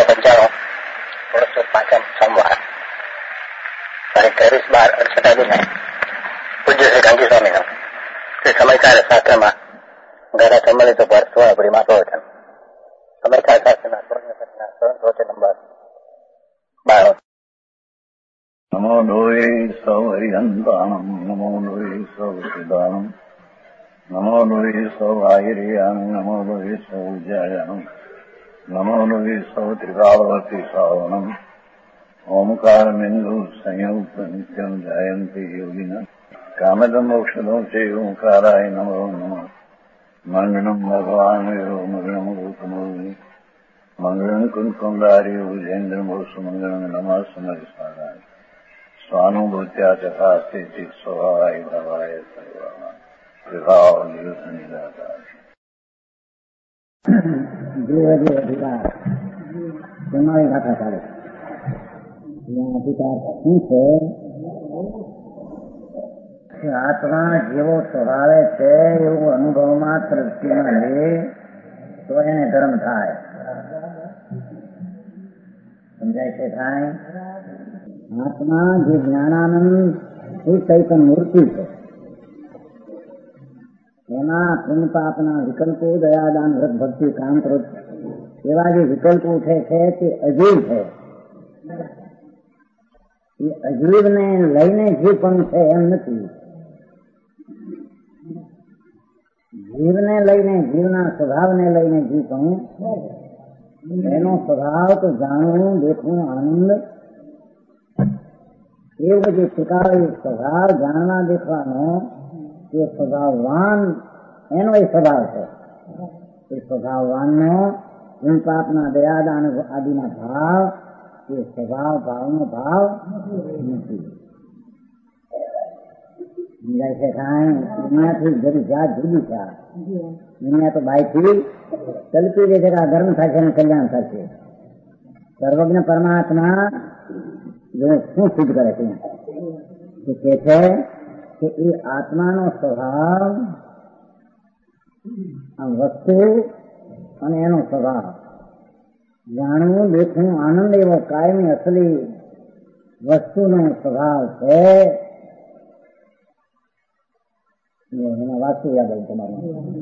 पुरुषोत्तम सोमवार तारीख 23/12/68 पूज्य श्री कांची स्वामी श्री समयकार शास्त्र में गड़ा सम्मिलित पर स्वयं प्रवचन समयकार शास्त्र नंबर 12। नमो लोये सौहरिहन्तानम् नमो लोये सौसिदानम् नमो लोये सौवाहिर्यानम् नमो लोये सौजायानम् नमो लोये सौत्रिकावती सावनम् ओंकारमिन्दु संयुक्त नित्यम् जायन्ति योगिनः कामदम् मोक्षदम् च ओंकाराय नमो नमः मङ्गलम् भगवान् यो मङ्गलम् रूपमोहि मङ्गलम् कुन्कुण्डारि उजेन्द्रमोसु मङ्गलम् नमः समरिस्मराय स्वानुभूत्या तथा स्थिति स्वभावाय भवाय विभाव निरुद्ध निराकार દેવજી અધિકાર તમારી ગાથા ચાલે અધિકાર શું છે આત્મા જેવો સ્વભાવે છે એવું અનુભવમાં તૃપ્તિમાં લે તો એને ધર્મ થાય. સમજાય છે? થાય. આત્મા જે જ્ઞાનાનંદ એ ચૈતન્ય મૂર્તિ છે, એમાં પુણ્ય પાપના વિકલ્પો દયાદાન વ્રત ભક્તિ કામ ક્રોધ એવા જે વિકલ્પો ઉઠે છે તે અજીવ છે. એ અજીવને લઈને જીવ પણ છે એમ નથી. જીવને લઈને, જીવના સ્વભાવને લઈને જીવ પણ એનો સ્વભાવ તો જાણવું, દેખવું, આનંદ એવું જે શીખાવે સ્વભાવ જાણવા દેખવાનો એ સ્વભાવવાન એનો એ સ્વભાવ છે. એ સ્વભાવવાનનો પાપના દયાદાન આદિના ભાવ એ સ્વભાવ ભાવનો ભાવ નથી. સમજાય છે? કાંઈ એનાથી જરી જાત જુદી છે. દુનિયા તો બાયથી કલ્પી દે છે કે આ ધર્મ થશે અને કલ્યાણ થશે. સર્વજ્ઞ પરમાત્મા જો શું સિદ્ધ કરે છે કે છે કે એ આત્માનો સ્વભાવ આ વસ્તુ અને એનો સ્વભાવ જાણવું, દેખવું, આનંદ એવો કાયમી અસલી વસ્તુનો સ્વભાવ છે. એના વાસ્તુ યાદ આવ્યું તમારું.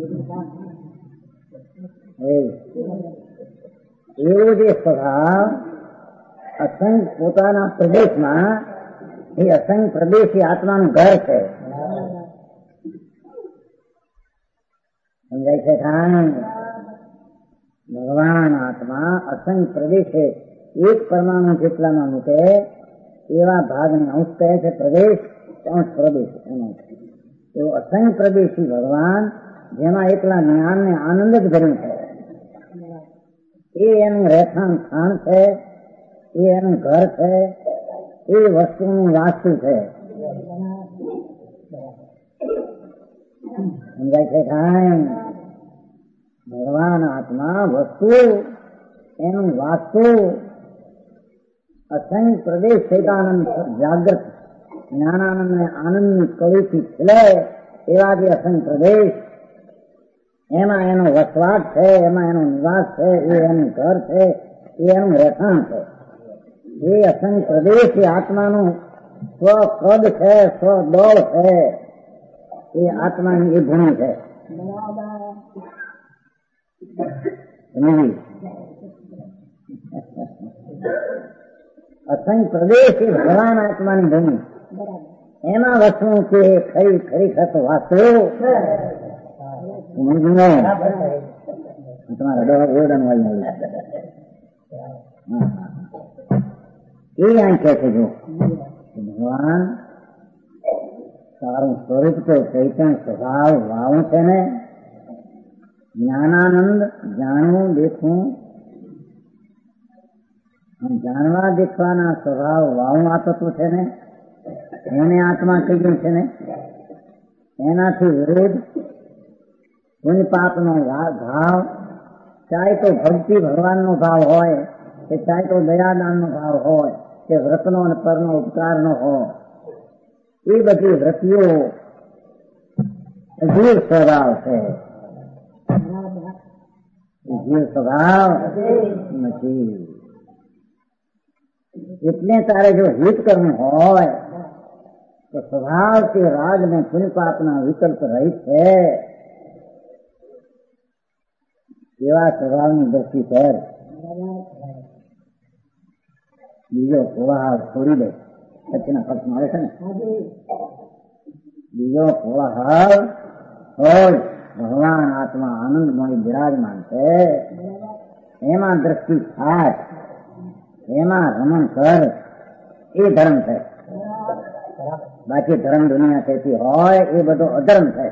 એવો જે સ્વભાવ અસંખ્ય પોતાના પ્રદેશમાં એ અસંખ્ય પ્રદેશ એ આત્માનું ઘર છે. સમજાય છે? ભગવાન આત્મા અસંખ્ય પ્રદેશે એક પરમાણુ જેટલામાં મૂકે એવા ભાગને અંશ કહે છે પ્રદેશ, અંશ પ્રદેશ. એવો અસંખ્ય પ્રદેશી ભગવાન જેમાં એકલા જ્ઞાન ને આનંદ જ ભર્યું છે. એ એનું રહેઠાણ સ્થાન છે, એ એનું ઘર છે, એ વસ્તુનું વાસ્તુ છે. સમજાય છે? કાંઈ ભગવાન આત્મા વસ્તુ એનું વાસ્તુ અસંખ્ય પ્રદેશ ચૈતાનંદ જાગ્રત જ્ઞાનાનંદ ને આનંદની કળીથી ખીલે એવા જે અસંખ્ય પ્રદેશ એમાં એનો વસવાટ છે, એમાં એનો નિવાસ છે, એ એનું ઘર છે, એ એનું રહેઠાણ છે. એ અસંખ્ય પ્રદેશ એ આત્માનું સ્વપદ છે, સ્વદળ છે. એ આત્માની એ ગુણ છે. અસંખ્ય પ્રદેશ એ ભગવાન આત્માની ભૂમિ. એમાં વસ્તુ કે ખરેખર તો વાસ્તુ તમારા દવા ગોળાનું વાળી મળ્યું એ અહીં કહે છે. જો ભગવાન સારું સ્વરૂપ તો ચૈતન્ય સ્વભાવ વાવું છે ને, જ્ઞાનાનંદ જાણવું, દેખવું, જાણવા દેખવાના સ્વભાવ વાવું આ તત્વ છે ને, એને આત્મા કહ્યું છે ને. એનાથી વિરુદ્ધ પુણ્ય પાપનો ભાવ, ચાહે તો ભક્તિ ભગવાનનો ભાવ હોય, કે ચાહે તો દયાદાનનો ભાવ હોય, કે વ્રતનો અને પરનો ઉપકારનો હોય, એ બધી વૃત્તિઓ જીવ સ્વભાવ છે. જીવ સ્વભાવ નથી. એટલે તારે જો હિત કરવું હોય તો સ્વભાવથી રાગ ને પુણ્ય પાપના વિકલ્પ રહિત છે એવા સ્વભાવની દ્રષ્ટિ પર બીજો કોલાહલ છોડી દે. સચિના પક્ષમાં આવે છે ને, બીજો કોલાહલ છોડ. ભગવાન આત્મા આનંદમય બિરાજમાન છે, એમાં દ્રષ્ટિ થાય, એમાં રમણ કર, એ ધર્મ છે. બાકી ધર્મ દુનિયા કહેતી હોય એ બધો અધર્મ છે.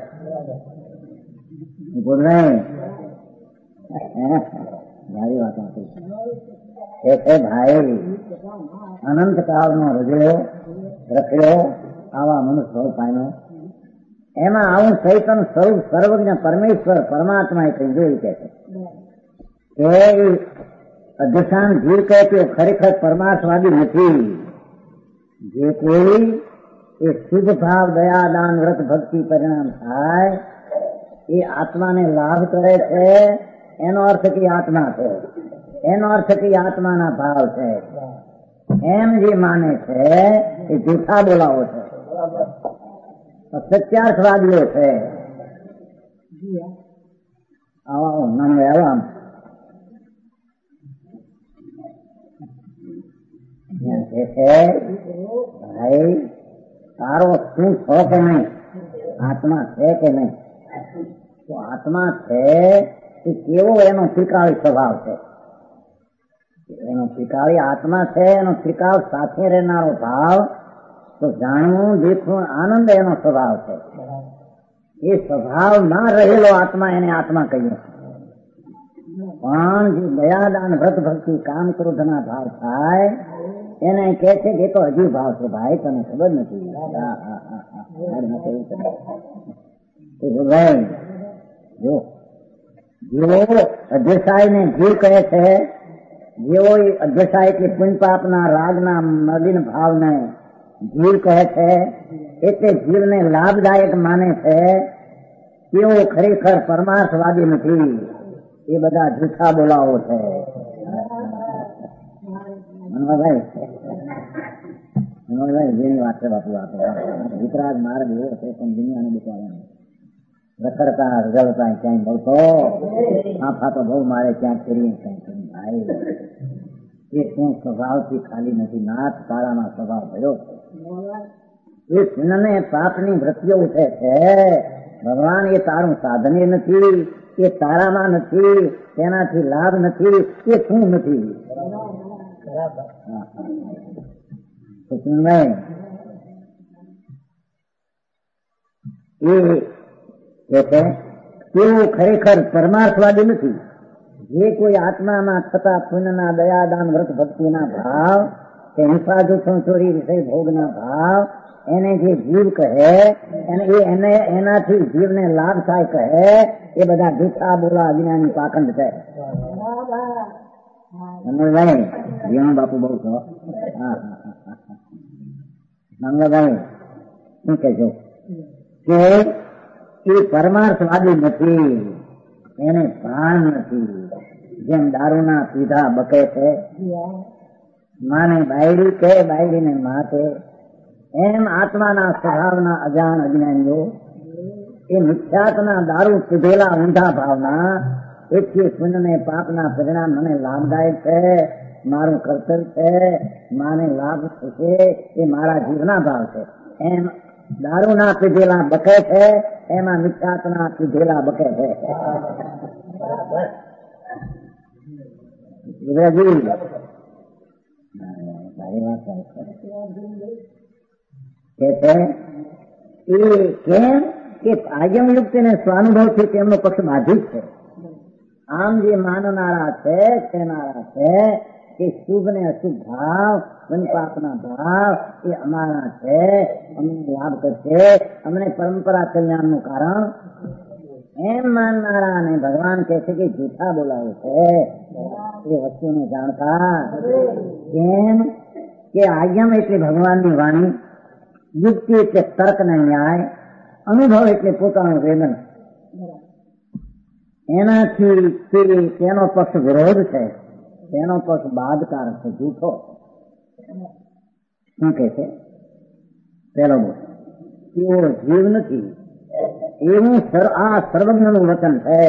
ભાઈ વાત એ છે ભાઈ, અનંત કાળનો રજ્યો રખ્યો આવા મનુષ્ય સ્વરૂપ પામ્યો. એમાં આવું ચૈતન્ય સ્વરૂપ સર્વજ્ઞ પરમેશ્વર પરમાત્મા એ કહ્યું કે અધ્યક્ષાન જીવ કહે કે ખરેખર પરમાર્થવાદી નથી. જે કોઈ એ શુભ ભાવ દયા દાન વ્રત ભક્તિ પરિણામ થાય એ આત્માને લાભ કરે છે, એનો અર્થ કે આત્મા છે, એનો અર્થ કે આત્માના ભાવ છે. એમ જે માને છે એ જૂઠા બોલાવો છે, સત્યાર્થવાદીઓ છે. આવા નામ આવ્યા ભાઈ તારો શું છો કે નહીં, આત્મા છે કે નહીં? તો આત્મા છે એ કેવો એનો ત્રિકાળી સ્વભાવ છે, એનો ત્રિકાળી આત્મા છે, એનો ત્રિકાળ સાથે રહેનારો ભાવ તો જાણવું દેખવું આનંદ એનો સ્વભાવ છે. એ સ્વભાવ ના રહેલો આત્મા એને આત્મા કહીએ. પણ જે દયાદાન વ્રત ભક્તિ કામ ક્રોધના ભાવ થાય એને કહે છે કે તો હજી ભાવ છે. ભાઈ તને ખબર નથી. જો જેવો અધ્યસાય ને જીવ કહે છે, જેવો અધ્યસાય કે પુણ્ય પાપના રાગના મલિન ભાવને જીવ કહે છે, એટલે જીવને લાભદાયક માને છે, તેઓ ખરેખર પરમાર્થવાદી નથી. એ બધા જૂઠા બોલાવો છે. મનોભાઈ જેની વાત છે બાપુ, વિતરાગ માર્ગ એવો છે પણ દુનિયાને બિચારા રખડતા રગડતા ક્યાંય મળતો આફા તો બહુ મારે ક્યાંક ફેરીએ ક્યાંય ભાઈ. એ શું સ્વભાવથી ખાલી નથી, નાથ તારામાં સ્વભાવ થયો છે. એ પુણ્યને પાપની વૃત્તિઓ ઉઠે છે. ભગવાન એ તારું સાધને નથી, એ તારામાં નથી, તેનાથી લાભ નથી, એ શું નથી. તેઓ ખરેખર પરમાર્થવાદી નથી. જે કોઈ આત્મામાં થતા પુણ્યના દયાદાન વ્રત ભક્તિના ભાવ કે હિંસા ચોરી વિષય ભોગના ભાવ એને જે જીવ કહે એને એનાથી જીવને લાભ થાય કહે એ બધા જૂઠા બોલા અજ્ઞાની પાખંડ છે. જીવન બાપુ બહુ છો. મંગળભાઈ શું કહેજો કે એ પરમાર્થવાદી નથી, એને ભાન નથી. જેમ દારૂના પીધા બકે છે, માને બાયડી કે બાયડીને માથે, એમ આત્માના સ્વભાવના અજાણ અજ્ઞાનીઓ એ મિથ્યાત્વના દારૂ પીધેલા ઊંધા ભાવના એટલી પુણ્યને પાપના પરિણામ મને લાભદાયક છે, મારું કર્તવ્ય છે, માને લાભ થશે એ મારા જીવના ભાવ છે. એમ દારૂના પીધેલા બકે છે, એમાં મિથ્યાત્વના પીધેલા બકે છે. કેમ કે આયમ યુક્ત ને સ્વાનુભવથી તેમનો પક્ષ બાધિત છે. આમ જે માનનારા છે કહેનારા છે કે શુભ ને અશુભ ભાવ પાપના ભાવ એ અમારા છે, અમને લાભ કરશે, અમને પરંપરા કલ્યાણનું કારણ એમ માનનારા ને ભગવાન કહે છે કે જૂઠા બોલાવે છે. એ વસ્તુને જાણતા કેમ કે આજ્ઞમ એટલે ભગવાનની વાણી, યુક્તિ એટલે તર્ક ને ન્યાય, અનુભવ એટલે પોતાનું વેદન. એનાથી તેનો પક્ષ વિરોધ છે, તેનો પક્ષ બાદકારક છે, જૂઠો. શું કે છે? પેલો બોલ એવો જીવ નથી એવું આ સર્વજ્ઞનું વચન છે.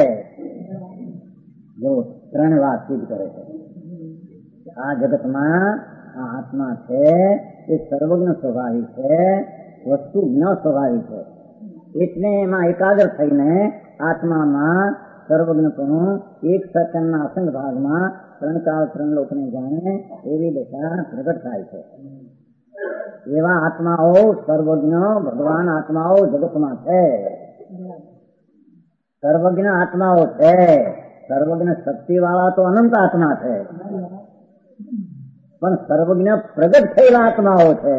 જો ત્રણ વાત સિદ્ધ કરે છે. આ જગતમાં આ આત્મા છે એ સર્વજ્ઞ સ્વભાવી છે, વસ્તુ ન સ્વભાવી છે. એટલે એમાં એકાગ્ર થઈને આત્મામાં સર્વજ્ઞપણું એક સેકન્ડના અસંગ ભાગમાં ત્રણ કાળ ત્રણ લોકને જાણે એવી દશા પ્રગટ થાય છે. એવા આત્માઓ સર્વજ્ઞ ભગવાન આત્માઓ જગતમાં છે. સર્વજ્ઞ આત્માઓ છે. સર્વજ્ઞ શક્તિ વાળા તો અનંત આત્મા છે, પણ સર્વજ્ઞ પ્રગટ થયેલા આત્માઓ છે.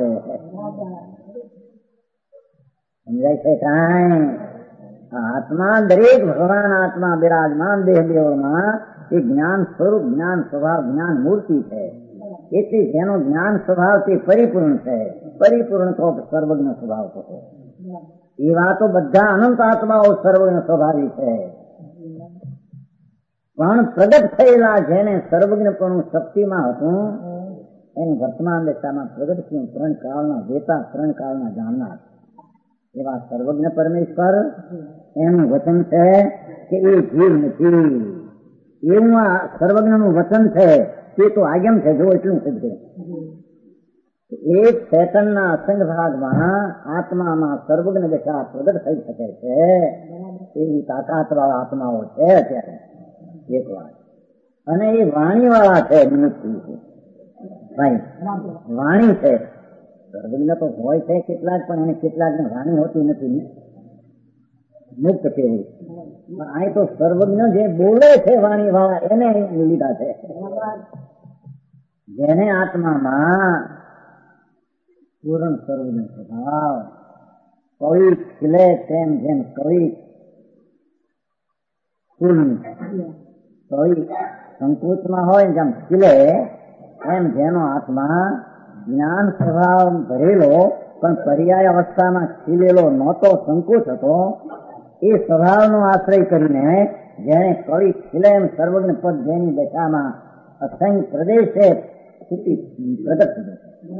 સમજાય છે કાંઈ? આત્મા દરેક ભગવાન આત્મા બિરાજમાન દેહ દેવમાં એ જ્ઞાન સ્વરૂપ, જ્ઞાન સ્વભાવ, જ્ઞાન મૂર્તિ છે. એટલે જેનો જ્ઞાન સ્વભાવ તે પરિપૂર્ણ છે. પરિપૂર્ણ તો સર્વજ્ઞ સ્વભાવ તો છે. એવા તો બધા અનંત આત્માઓ સર્વજ્ઞ સ્વભાવી છે. પણ પ્રગટ થયેલા જેને સર્વજ્ઞપણું શક્તિમાં હતું એની વર્તમાન દશામાં પ્રગટ થયું ત્રણ કાળના વેતા, ત્રણ કાળના જાણનાર એવા સર્વજ્ઞ પરમેશ્વર એનું વચન છે કે એ જીવ નથી. એવું આ સર્વજ્ઞનું વચન છે તે તો આગમ છે. જો એટલું સિદ્ધ એક સેકન્ડના અસંગ ભાગમાં આત્મામાં સર્વજ્ઞ દશા પ્રગટ થઈ શકે છે એવી તાકાત વાળા આત્માઓ છે અત્યારે. એક વાત. અને એ વાણી વાળા છે. ભાઈ વાણી છે. સર્વજ્ઞ તો હોય છે કેટલાક, પણ એને કેટલાક ને વાણી હોતી નથી, મુક્ત કેવી. અહીં તો સર્વજ્ઞ જે બોલે છે વાણી વાળા એને લીધા છે. જેને આત્મામાં પૂર્ણ સર્વજ્ઞ સ્વભાવ, કવિ ખીલે તેમ જેમ કવિ ફૂલ કવિ સંકૃતમાં હોય જેમ ખીલે એમ જેનો આત્મા જ્ઞાન સ્વભાવ ભરેલો પણ પર્યાય અવસ્થામાં ખીલેલો નહોતો, સંકોચ હતો, એ સ્વભાવનો આશ્રય કરીને જેને કવિ ખીલે એમ સર્વજ્ઞ પદ જેની દશામાં અસંખ્ય પ્રદેશે સ્થિતિ પ્રગટ થઈ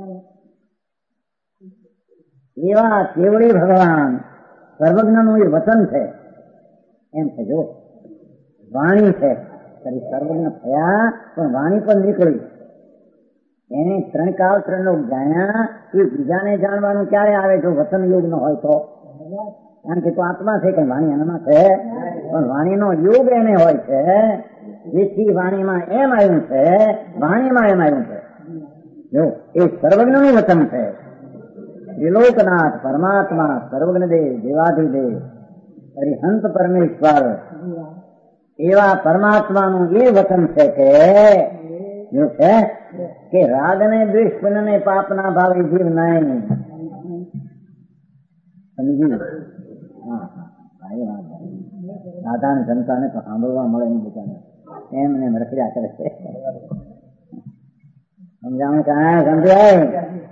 એવા કેવળી ભગવાન સર્વજ્ઞનું એ વચન છે. એમ છે જો વાણી છે ખરી સર્વજ્ઞ થયા પણ વાણી પણ નીકળી. એને ત્રણ કાળ ત્રણ લોક જાણ્યા. એ બીજાને જાણવાનું ક્યારે આવે જો વચન યોગ ન હોય તો? કારણ કે તો આત્મા છે કે વાણી એનામાં છે, પણ વાણીનો યોગ એને હોય છે. જેથી વાણીમાં એમ આવ્યું છે, વાણીમાં એમ આવ્યું છે. જો એ સર્વજ્ઞનું વચન છે. ત્રિલોકનાથ પરમાત્મા સર્વજ્ઞ દેવ દેવાધિદેવ હરિહંત પરમેશ્વર એવા પરમાત્માનું એ વચન છે કે જો છે કે રાગ ને દ્વેષ ને પાપ ના ભાવે જીવ નહીં. સમજી? હા સાધારણ જનતાને તો સાંભળવા મળે નહીં બધાને, એમને રખડ્યા કરે છે. સમજાણું ક્યાં સમજાય?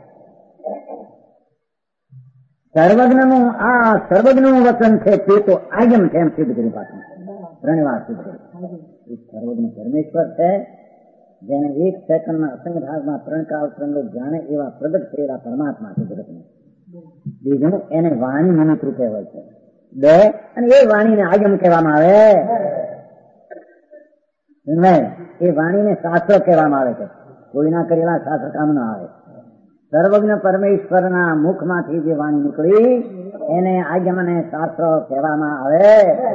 સર્વજ્ઞનું આ સર્વજ્ઞનું વચન છે તે તો આગમ છે એમ સિદ્ધ કરી પાછું ત્રણ વાર સિદ્ધ કરી. સર્વજ્ઞ પરમેશ્વર છે જેને એક સેકન્ડના અસંગ ભાગમાં ત્રણ કાળ ત્રણ લોક જાણે એવા પ્રગટ થયેલા પરમાત્મા છે જગતને. બીજું એને વાણી નિમિત્ત રૂપે હોય છે. બે અને એ વાણીને આગમ કહેવામાં આવે. એ વાણીને શાસ્ત્ર કહેવામાં આવે છે. કોઈના કરેલા શાસ્ત્ર કામ ના આવે. સર્વજ્ઞ પરમેશ્વરના મુખમાંથી જે વાણી નીકળી એને આગમને શાસ્ત્ર કહેવામાં આવે.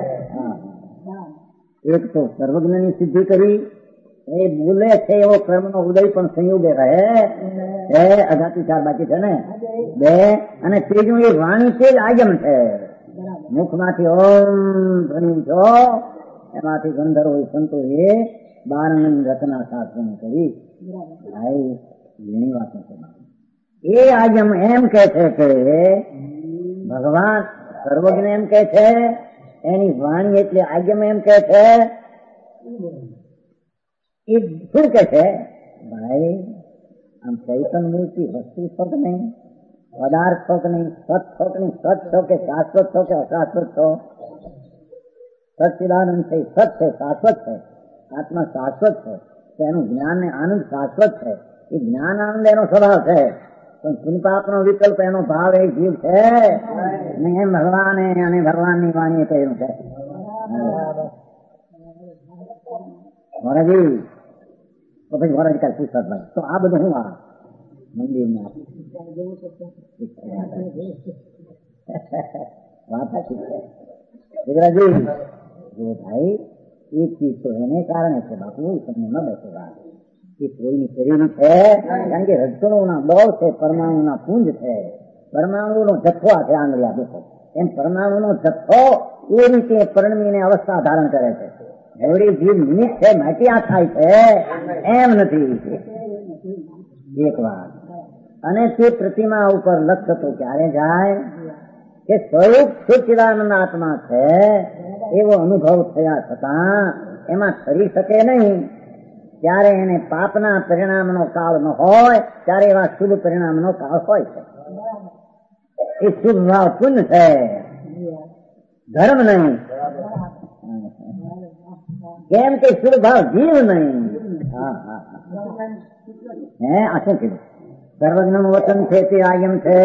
એક તો સર્વજ્ઞની સિદ્ધિ કરી, એ બોલે છે એવો કર્મનો ઉદય પણ સંયોગે રહે છે, અગાતી ચાર બાકી છે ને બે. અને ત્રીજું એ વાણી છે જ આગમ છે. મુખમાંથી ઓમ ધ્વનિ છો એમાંથી ગંધર્વો સંતો એ 12 રચના શાસ્ત્ર કરી. ભાઈ ઘણી વાતો છે. એ આગમ એમ કે છે કે ભગવાન સર્વજ્ઞ એમ કે છે, એની વાણી એટલે આગમ એમ કે છે. એ શું કે છે? ભાઈ આમ ચૈતન મૂર્તિ વસ્તુ છો કે નહીં, પદાર્થ છો કે નહીં, સત છો કે નહીં, સત છો કે શાશ્વત છો કે અશાશ્વત છો? સચ્ચિદાનંદ છે, સત છે, શાશ્વત છે. આત્મા શાશ્વત છે તો એનું જ્ઞાન ને આનંદ શાશ્વત છે. એ જ્ઞાનાનંદ એનો સ્વભાવ છે, પણ પુણ્યપાપનો વિકલ્પ એનો ભાવ એ જીવ છે ને, એમ ભગવાને અને ભગવાનની વાણીએ કહ્યું છે. મોરાજી તો પછી મોરાજી કાલ પૂછત ભાઈ તો આ બધું હું આ મંદિરમાં વાત સાચી છે ગુજરાજી. જો ભાઈ એક ચીજ તો એને કારણે છે બાપુ, તમને ન બેસે વાત એ કોઈની શરીરની છે, કારણ કે રજકણોના બહુ છે, પરમાણુના પુંજ છે, પરમાણુનો જથ્થો આ છે આંગળીયા દેખો, એમ પરમાણુનો જથ્થો એ રીતે પરિણમીને અવસ્થા ધારણ કરે છે. એવડી જીવ નિમિત્ત છે માટી આ થાય છે એમ નથી એક વાત. અને તે પ્રતિમા ઉપર લક્ષ્ય તો ક્યારે જાય કે સ્વરૂપ સચ્ચિદાનંદ આત્મા છે એવો અનુભવ થયા છતાં એમાં કરી શકે નહીં, ત્યારે એને પાપના પરિણામનો કાળ ન હોય, ત્યારે એવા શુભ પરિણામનો કાળ હોય છે. એ શુભ ભાવ પુણ્ય છે, ધર્મ નહીં. કેમ કે શુભ ભાવ જીવ નહીં. હે આ શું કીધું? સર્વજ્ઞનું વચન છે તે આગમ છે.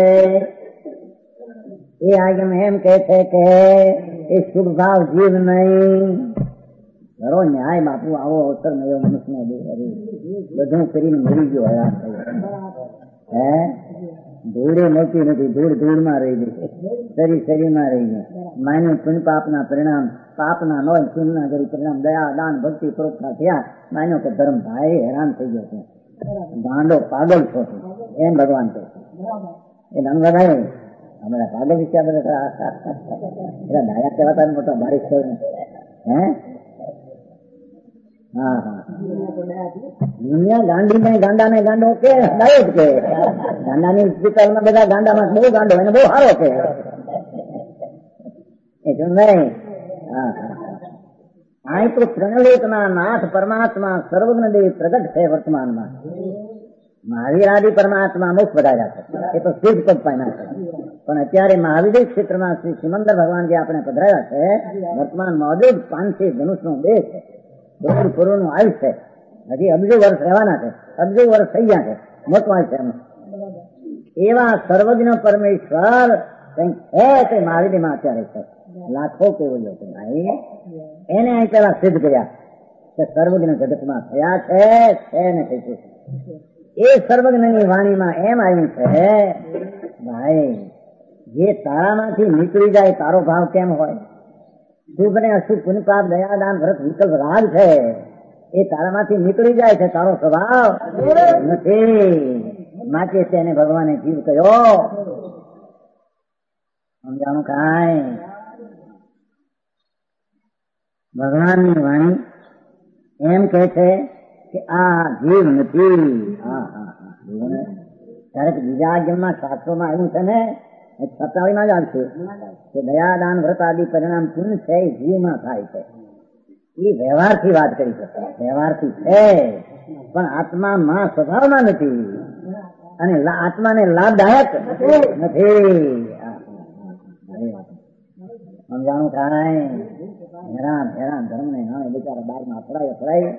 એ આગમ એમ કે છે કે એ શુભ ભાવ જીવ નહીં. કરો ન્યાય બાપુ, આવો અવસર મળ્યો મનુષ્યને બધું કરીને મરી ગયો હયાત હે. ધૂળે મળતી નથી, ધૂળ ધૂળમાં રહી ગઈ, શરીર શરીરમાં રહી ગયું. માન્યું પુણ્ય પાપના પરિણામ, પાપના નો પુણ્યના કરી પરિણામ, દયા દાન ભક્તિ પરોપકાર થયા. માન્યો કે ધર્મ ભાઈ હેરાન થઈ ગયો છે, ગાંડો પાગલ છો એમ ભગવાન કહે છે. એ નંદભાઈ અમારા પાગલ વિશે બધા ડાયા કહેવાતા મોટા બારીશ થયું હે. હા હા, દુનિયા ગાંડી ને ગાંડા ને ગાંડો કે ડાયો જ કે, ગાંડાની હોસ્પિટલમાં બધા ગાંડામાં બહુ ગાંડો એને બહુ સારો કે નહીં. હા હા, તો ત્રણલોકના નાથ પરમાત્મા સર્વજ્ઞ દેવ પ્રગટ છે વર્તમાનમાં. મહાવીર આદિ પરમાત્મા મુખ વધાર્યા છે, એ તો સિદ્ધ પદ પામ્યા છે. પણ અત્યારે મહાવીર ક્ષેત્રમાં શ્રી સિમંદર ભગવાન જે આપણે પધરાયા છે, વર્તમાન મોજૂદ 500 ધનુષનો દેહ છે, દોઢ કરોડનું આયુષ છે, હજી અબજો વર્ષ રહેવાના છે, અબજો વર્ષ થઈ ગયા છે, મોટું આયુષ છે. એવા સર્વજ્ઞ પરમેશ્વર કંઈક છે તે મહાવીરમાં અત્યારે છે. લાખો કેવલ્યો છે ભાઈ, એને અહીં પેલા સિદ્ધ કર્યા કે સર્વજ્ઞ જગતમાં થયા છે ને કઈ. એ સર્વજ્ઞની વાણીમાં એમ આવ્યું છે ભાઈ, જે તારામાંથી નીકળી જાય તારો ભાવ કેમ હોય? શુભ ને અશુભ પુણ્ય પાપ દયા દાન વ્રત વિકલ્પ રાગ છે, એ તારામાંથી નીકળી જાય છે, તારો સ્વભાવ નથી. માટે તેને ભગવાને જીવ કહ્યો. સમજાણું કાંઈ? ભગવાનની વાણી એમ કે છે કે આ જીવ નથી. હા હા હા, ત્યારે બીજા આગળમાં શાસ્ત્રોમાં આવ્યું છે ને, 47માં જ આવશે કે દયાદાન વ્રત આદિ પરિણામ પુણ્ય છે એ જીવમાં થાય છે. એ વ્યવહારથી વાત કરી છે, વ્યવહારથી છે, પણ આત્મામાં સ્વભાવમાં નથી, અને આત્માને લાભદાયક નથી. સમજાણું થાય? હેરાન હેરાન ધર્મ ને નામે બિચારા બારમાં અથડાય.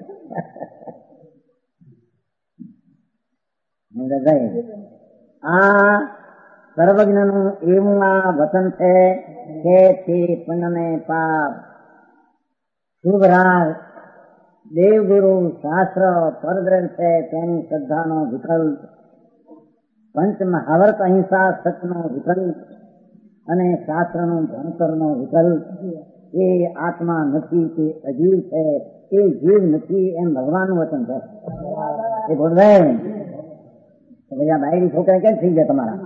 આ સર્વજ્ઞનું એવું આ વચન છે કે તે પુણ્યને પાપ શુભ રાગ દેવગુરુ શાસ્ત્ર પરગ્રંથ છે તેની શ્રદ્ધાનો વિકલ્પ, પંચ મહાવર્ત અહિંસા સચનો વિકલ્પ અને શાસ્ત્રનો ભણતરનો વિકલ્પ. એ આત્મા નથી, તે અજીવ છે, એ જીવ નથી, એમ ભગવાનનું વચન છે. એ બોલવે ભાઈ બાયડી છોકરા કેમ થઈ ગયા તમારા?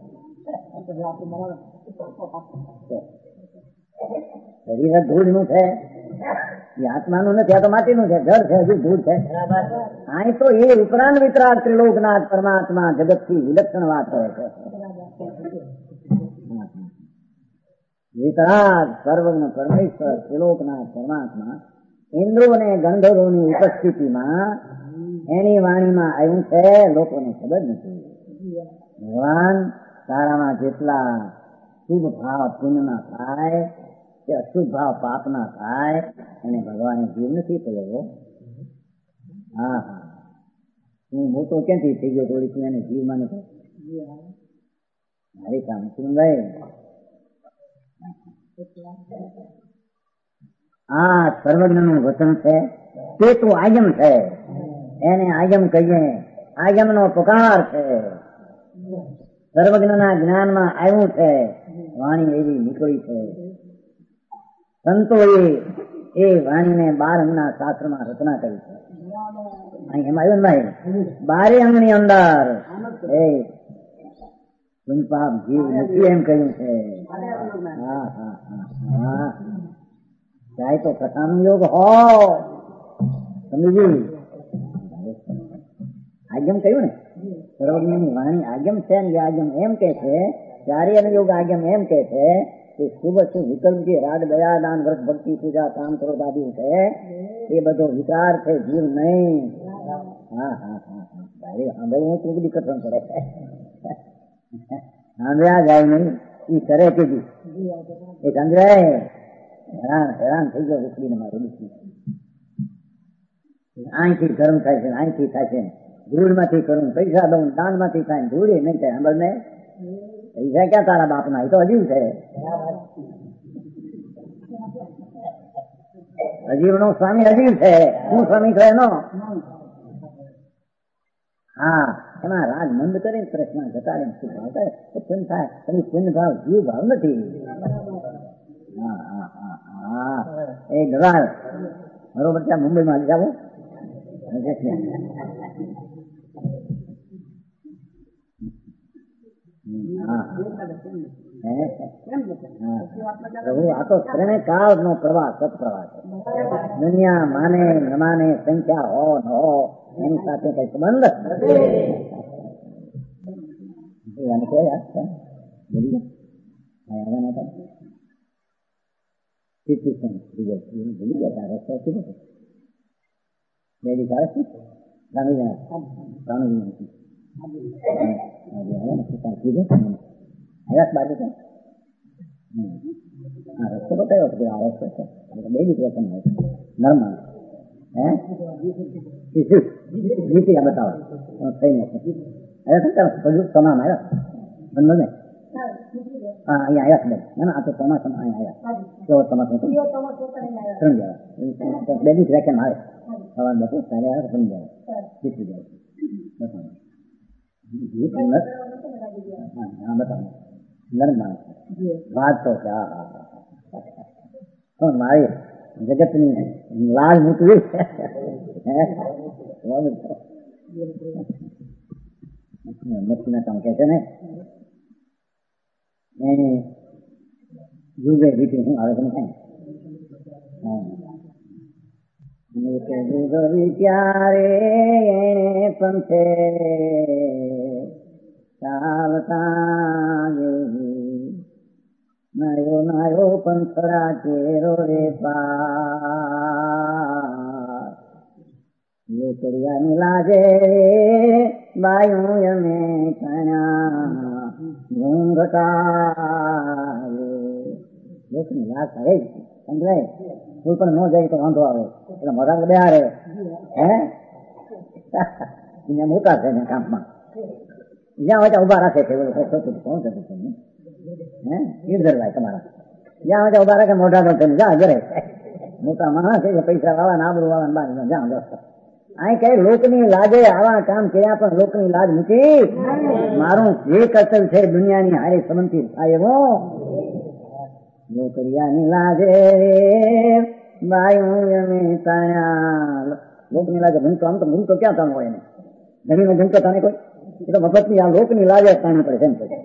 શરીર ધૂળનું છે, એ આત્માનું નથી, આ તો માટીનું છે, જળ છે, હજુ ધૂળ છે. અહીં તો એ ઉપરાંત વિતરાગ ત્રિલોકનાથ પરમાત્મા જગતથી વિલક્ષણ વાત કરે છે. વિતરાગ સર્વજ્ઞ પરમેશ્વર ત્રિલોકનાથ પરમાત્મા ઇન્દ્રો અને ગંધર્વોની ઉપસ્થિતિમાં એની વાણીમાં આવ્યું છે, લોકોને ખબર નથી. ભગવાન તારામાં જેટલા શુભ ભાવ પુણ્યના થાય કે અશુભ ભાવ પાપના થાય એને ભગવાને જીવ નથી કર્યો. હા હા, હું મોટો ક્યાંથી થઈ ગયો થોડી તું એને જીવ માને મારી કામ સુનભાઈ આ સર્વજ્ઞ નું વચન છે તે તો આજમ છે, એને આજમ કહીએ. આજમ નો પુકાર છે, સર્વજ્ઞ ના જ્ઞાન માં આવ્યું છે, વાણી એવી નીકળી છે. સંતોએ એ વાણીને 12 અંગના શાસ્ત્રમાં રચના કરી છે. એમાં આવ્યું ને ભાઈ 12 અંગની અંદર એ પુનપાપ જીવ નથી એમ કહ્યું છે. હા હા હા ચાહે તો કથાનો યોગ હો સમજી આજમ કહ્યું ને સર્વજ્ઞની વાણી આજમ છે ને આજમ એમ કે છે ચાર્ય યોગ આજમ એમ કે છે કે શુભ શુભ વિકલ્પ જે રાગ દયા દાન વ્રત ભક્તિ પૂજા કામ કરો દાદી છે એ બધો વિકાર છે, જીવ નહીં. હા હા હા હા સાંભળવું તું બધી કથન કરે સાંભળ્યા જાય નહીં એ કરે કીધું એ સમજાય. હેરાન થઈ ગયો ઉકળીને મારું દુઃખી અહીંથી ધર્મ થાય છે, અહીંથી થાય છે, ધૂળ માંથી કરું, પૈસા દઉં, દાન માંથી થાય, ધૂળ નહીં થાય. સાંભળ ને પૈસા ક્યાં તારા બાપ ના, એ તો અજીવ છે. અજીવ નો સ્વામી અજીવ છે, શું સ્વામી છે એનો? હા એમાં રાગ મંદ કરીને પ્રશ્ન ઘટાડીને શું ભાવ થાય તો પુણ્ય થાય. તમે પુણ્ય ભાવ જીવ ભાવ નથી. હા હા હા હા એ દલાલ બરોબર ત્યાં મુંબઈમાં જાવ આ તો ત્રણે કાળ નો પ્રવાહ સત્પ્રવાહ છે. દુનિયા માને ન માને, સંખ્યા હો ન હો, એની સાથે કઈ સંબંધ રસ્તો બતાવ્યો આ રસ્તો છે. બે દીકરા તમે નર્મા જીતી બતાવો થઈ નથી. તમામ આવ્યા બંધ ને હા અહીંયા આવ્યા બેન ના આ તો ચોમાસામાં અહીંયા આવ્યા કેવો ચોમાસું 3 જણા બે દીકરા કેમ આવે સવાર બપોર સારે આવે 3 જણા જીતી જાય હા બતાવો નર્મા વાત તો મારી જગતની લાજ મૂકવી મચ્છીના કામ કે છે ને એને જુગે બીજું શું આવે છે ને વિચારે એને પંથે ચાલતા નાયો નાયો પંથરા ચેરો રે પાર લોકડિયાની લાગે બાયું અમે કણા ઘૂંઘટા લોકની લાગ થાય સમજાય. કોઈ પણ ન જાય તો વાંધો આવે એટલે મોઢા બે હારે હે મોટા છે ને કામમાં જ્યાં હોય ત્યાં ઉભા રાખે છે. કોણ થતું તમને હે યુઝરભાઈ તમારા જ્યાં હોય ત્યાં ઉભા રાખે મોઢા તો જા ઘરે મોટા માણસ છે પૈસા વાળા આબરૂ વાળા બાર જ્યાં દોસ્ત અહીં કઈ લોકની લાગે આવા કામ કર્યા પણ લોકની લાજ મૂકી મારું જે કર્તવ્ય છે દુનિયાની હારી સંબંધિત થાય એવો લોકરિયાની લાગે લોકની લાગે ભૂમતો આમ તો ભૂમતો ક્યાં તાણ હોય એને ધણીનો ભૂમતો તાણે કોઈ એ તો મફતની આ લોકની લાગે તાણી પડે એમ કોઈ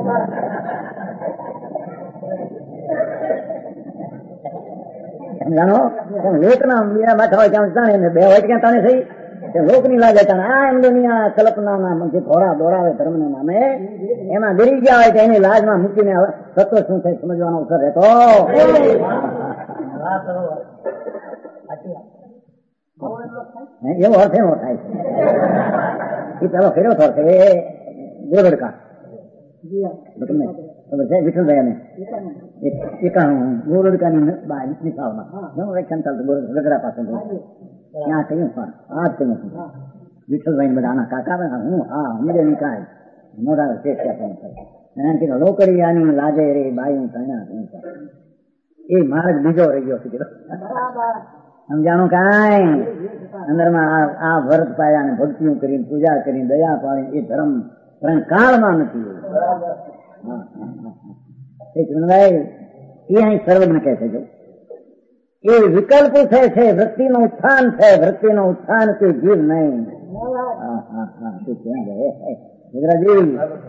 જાણો લોકના મીરા બેઠા હોય ત્યાં જાણે ને બે હોય ક્યાં તાણે થઈ લોકની લાગે તાણે આ એમ દુનિયા કલ્પના જે ઘોડા દોડાવે ધર્મ ના નામે એમાં ગરી ગયા હોય તો એની લાજમાં મૂકીને સત્વ શું થાય સમજવાનો અવસર રહેતો એવો અર્થ એવો થાય છે. એ પેલો ફેરો થયો છે એ ગોરડકા વિઠ્ઠલભાઈ અમે એકાણું ગોરડકાની નિશાળમાં વ્યાખ્યાન ચાલતું ગોરડ ગગડા પાસે ત્યાં કહ્યું પણ આ જ કહ્યું વિઠ્ઠલભાઈ બધા આના કાકા હું હા સમજે નહીં કાંઈ મોટા શેઠ એના કીધું લોકરી આની લાજે રે બાઈ કણ્યા એ માર્ગ બીજો રહી ગયો કીધો સમજાણું કાંઈ અંદરમાં આ વ્રત પાયા ને ભક્તિઓ કરીને પૂજા કરીને દયા પાડી એ ધર્મ કાળમાં નથી. ભાઈ એ અહીં સર્વજ્ઞ કહે છે જો એ વિકલ્પ છે વૃત્તિનું ઉત્થાન છે, વૃત્તિનું ઉત્થાન કે જીવ નહીં. ગુજરાતી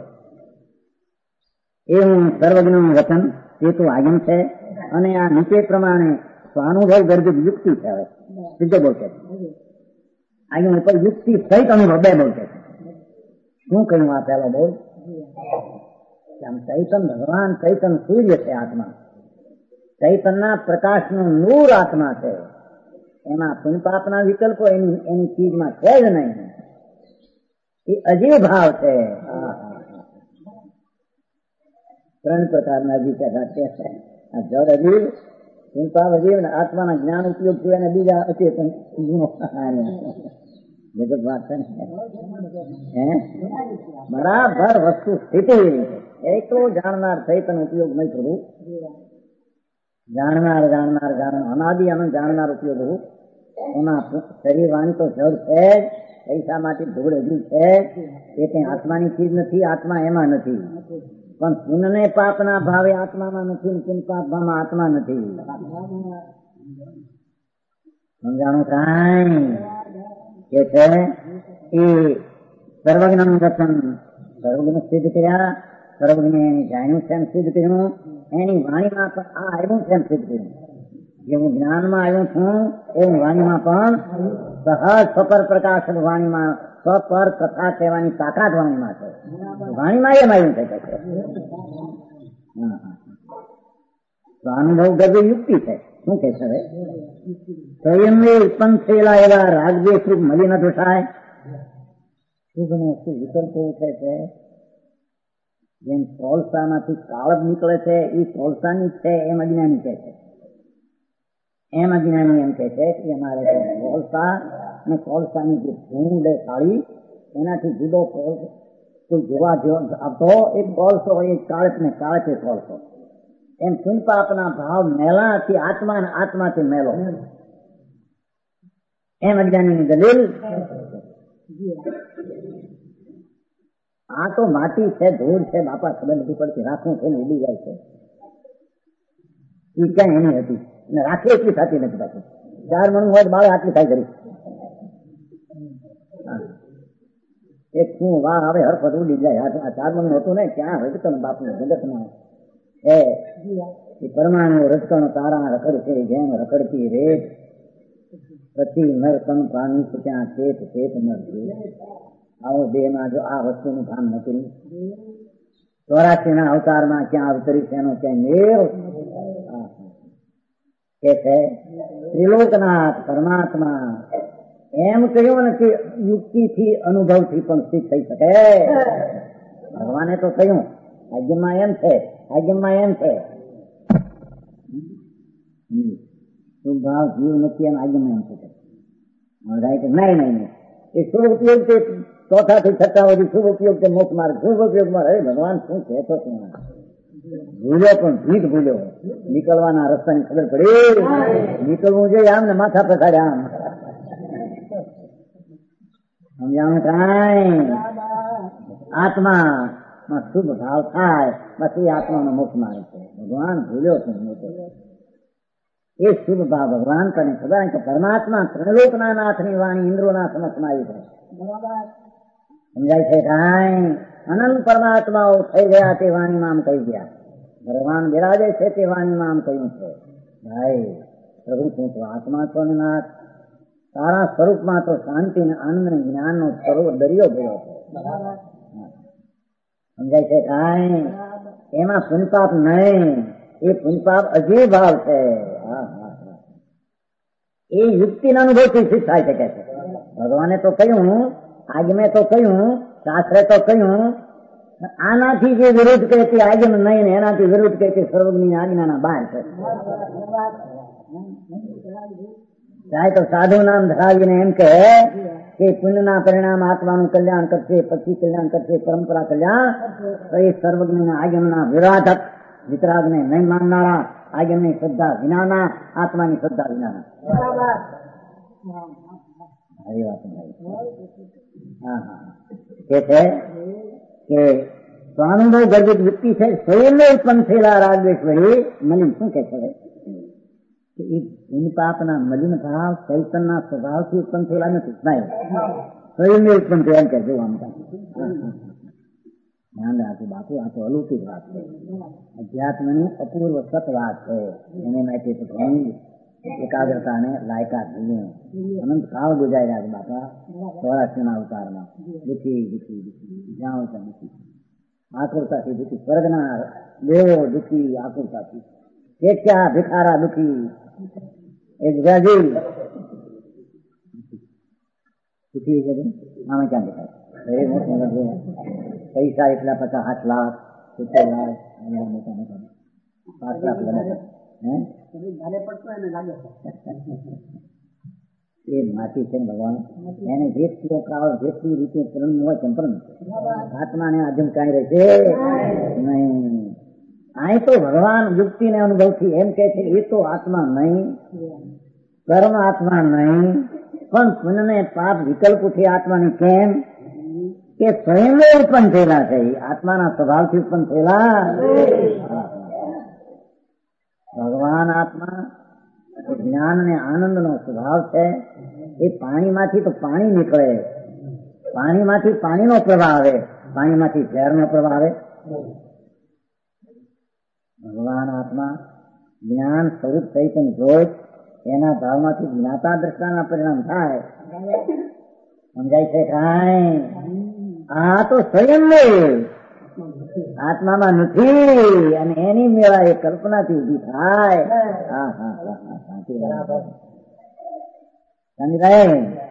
એ હું સર્વજ્ઞનું વચન એ તો આગમ છે અને આ નીચે પ્રમાણે સ્વાનુભવ ગર્ભિત યુક્તિ છે. હવે સીધો બોલશે આગમ ઉપર યુક્તિ સહિત અનુભવ બે બોલશે. શું કહ્યું આ પહેલો બોલ? આમ ચૈતન ભગવાન ચૈતન સૂર્ય છે આત્મા, ચૈતનના પ્રકાશનું નૂર આત્મા છે. એમાં પુણ્યપાપના વિકલ્પો એની ચીજમાં છે જ નહીં. એ અજીવ ભાવ છે. ત્રણ પ્રકારના અજીવ છે. આ જળ અજીવ, પુણ્યપાપ અજીવ ને આત્માના જ્ઞાન ઉપયોગ થયો અને બીજા અચેતન ગુણો જગત વાત છે ને બરાબર વસ્તુ સ્થિતિ એકલો જાણનાર ચૈતન ઉપયોગ નહીં કરવું. જાણનાર અનાદિ આનંદ જાણનાર ઉપયોગ કરવું. એમાં શરીર વાણી તો જળ છે, પૈસા માટે ધૂળ અજીવ છે. એ કઈ આત્માની ચીજ નથી, આત્મા એમાં નથી. પણ પુણ્ય પાપના ભાવે આત્મામાં નથી, પુણ્ય પાપ ભાવમાં આત્મા નથી. સમજાણું કાંઈ કે છે એ સર્વજ્ઞનું વચન સર્વજ્ઞ સિદ્ધ કર્યા, સર્વજ્ઞ એની જાણ્યું છે એમ સિદ્ધ કર્યું, એની વાણીમાં પણ આ આવ્યું છે એમ સિદ્ધ કર્યું. જે હું જ્ઞાનમાં આવ્યું છું એવું વાણીમાં પણ સહજ સ્વપર પ્રકાશ વાણીમાં સ્વપર કથા કહેવાની તાકાત વાણીમાં છે. વાણીમાં એમ આવ્યું છે કે અનુભવ ગર્ભ યુક્તિ છે. શું કે છે સ્વયંને ઉત્પન્ન થયેલા એવા રાગદ્વેષ રૂપ મળી ન દોષાય. શુભ ને શુભ વિકલ્પ ઉઠે છે. જેમ કોલસામાંથી કાળબ નીકળે છે એ કોલસાની છે એમ અજ્ઞાની કહે છે. એમ અજ્ઞાની એમ કહે છે કે અમારે કોલસા અને કોલસાની જે ધૂંડ કાળી એનાથી જુદો કોઈ જોવા આવતો એ કોલસો હોય એ કાળક ને કાળકે કોલસો. એમ પુણ્યપાપના ભાવ મેલાથી આત્મા અને આત્માથી મેલો એમ અજ્ઞાનીની દલીલ. આ તો માટી છે, ધૂળ છે, બાપા ખબર નથી પડતી. રાખવું છે ને ઉડી જાય છે. એ ક્યાં એની હતી ને રાખે એટલી થતી નથી. પાછી 4 મણ હોય બાળે આટલી થાય કરી એક શું વાહ આવે હરફત ઉડી જાય. આ 4 મણ હતું ને ક્યાં રજકણ બાપનું જગતમાં એ પરમાણુ રજકણો તારા રખડ છે જેમ રખડતી રેત, પછી નરકણ પાણી ત્યાં ચેત નથી. આવો દેહમાં જો આ વસ્તુનું ભાન નથી. 84 ના અવતારમાં ક્યાં અવતરી છે એનો ક્યાં મેળ કે છે ત્રિલોકનાથ પરમાત્મા. એમ કહ્યું ને કે યુક્તિથી અનુભવથી પણ સિદ્ધ થઈ શકે. ભગવાને તો કહ્યું આજ્ઞમાં એમ છે, આજ્ઞમાં એમ છે શુભ ભાવ જીવ નથી એમ આજ્ઞમાં એમ છે. નહીં એ શુભ ઉપયોગ તે 4 થી 6 સુધી શુભ ઉપયોગ તે મોક્ષ માર્ગ. શુભ ઉપયોગમાં અરે ભગવાન શું કહેતો ભૂલ્યો પણ ભીત ભૂલ્યો. નીકળવાના રસ્તાની ખબર પડી. નીકળવું જોઈએ આમ ને માથા પછાડે આમ. સમજાણું કાંઈ? આત્મામાં શુભ ભાવ થાય બસ એ આત્માનો મોક્ષ માર્ગ છે. ભગવાન ભૂલ્યો છું એ શુભ ભાવ ભગવાન તને ખબર કે પરમાત્મા ત્રિલોકના નાથની વાણી ઇન્દ્રોના સમક્ષમાં આવી છે. સમજાય છે કાંઈ? અનંત પરમાત્માઓ થઈ ગયા તે વાણીમાં આમ કહી ગયા. ભગવાન બિરાજે છે તે વાણીમાં આમ કહ્યું છે. ભાઈ પ્રભુ શું તો આત્મા છો ને નાથ, તારા સ્વરૂપમાં તો શાંતિ ને આનંદ ને જ્ઞાન નો સ્વરૂપ દરિયો ગયો છે. સમજાય છે કાંઈ? એમાં પુણ્યપાપ નહીં, એ પુણ્યપાપ અજીબ ભાવ છે. એ યુક્તિના અનુભવથી સિદ્ધ થાય શકે છે. ભગવાને તો કહ્યું, આજમે તો કહ્યું, શાસ્ત્રે તો કહ્યું, આનાથી જે વિરુદ્ધ કહેતી આજમ નહીં ને એનાથી વિરુદ્ધ કહેતી સર્વજ્ઞની આજ્ઞાના બહાર છે. ચાહે તો સાધુ નામ ધરાવીને એમ કહે કે પુણ્યના પરિણામ આત્માનું કલ્યાણ કરશે, પછી કલ્યાણ કરશે, પરંપરા કલ્યાણ, તો એ સર્વજ્ઞ આજ્ઞાના વિરાધક, વિતરાગને નહીં માનનારા, આજ્ઞાની શ્રદ્ધા વિનાના, આત્માની શ્રદ્ધા વિનાના. કે છે કે સ્વાનુભવ ગર્ભિત વૃત્તિ છે, સ્વયં ઉત્પન્ન થયેલા રાગદ્વેષ મલિન. શું કે છે કે એ પુણ્યપાપના મલિન ભાવ ચૈતનના સ્વભાવથી ઉત્પન્ન થયેલા નથી, સ્વયં ઉત્પન્ન થયા એમ કહેજો. આમ ધ્યાન રાખજો બાપુ, આ તો અલૌકિક વાત છે, અધ્યાત્મની અપૂર્વ સત વાત છે. એને માટે તો ઘણી એકાગ્રતા ને લાયકાત જોઈએ. અનંત કાળ ગુજાર્યા છે બાપા 84ના અવતારમાં, દુઃખી દુઃખી દુઃખી જ્યાં ત્યાં દુઃખી, આકુરતાથી દુઃખી, સ્વર્ગના દેવો દુઃખી આકુરતાથી, કેચ્યા ભિખારા દુઃખી, એક વ્યાજી દુઃખી છે. આમાં ક્યાં દેખાય? એ મોટું પૈસા એટલા 50 લાખ 70 લાખ મોટા મોટા 5 લાખ લગે એ માટી છે ભગવાન. એને જેટલો કાળ જેટલી રીતે પ્રણ હોય તેમ પણ આત્માને આજમ કાંઈ રહેશે નહીં. અહીં તો ભગવાન યુક્તિ ને અનુભવથી એમ કે છે એ તો આત્મા નહીં, કર્મ આત્મા નહીં, પણ પુણ્ય ને પાપ વિકલ્પથી આત્માની કેમ કે સ્વયં ઉત્પન્ન થયેલા છે, આત્માના સ્વભાવથી ઉત્પન્ન થયેલા. ભગવાન આત્મા જ્ઞાન અને આનંદ નો સ્વભાવ છે. એ પાણીમાંથી તો પાણી નીકળે, પાણીમાંથી પાણીનો પ્રવાહ આવે, પાણીમાંથી ઝેરનો પ્રવાહ આવે. ભગવાન આત્મા જ્ઞાન સ્વરૂપ ચૈતન્ય જોઈ એના ભાવમાંથી જ્ઞાતા દ્રષ્ટાના પરિણામ થાય. સમજાય છે કાંઈ? આ તો સ્વયં આત્મામાં નથી, અને એની મેળા એ કલ્પનાથી ઉભી થાય. હા હા હા સમજાય.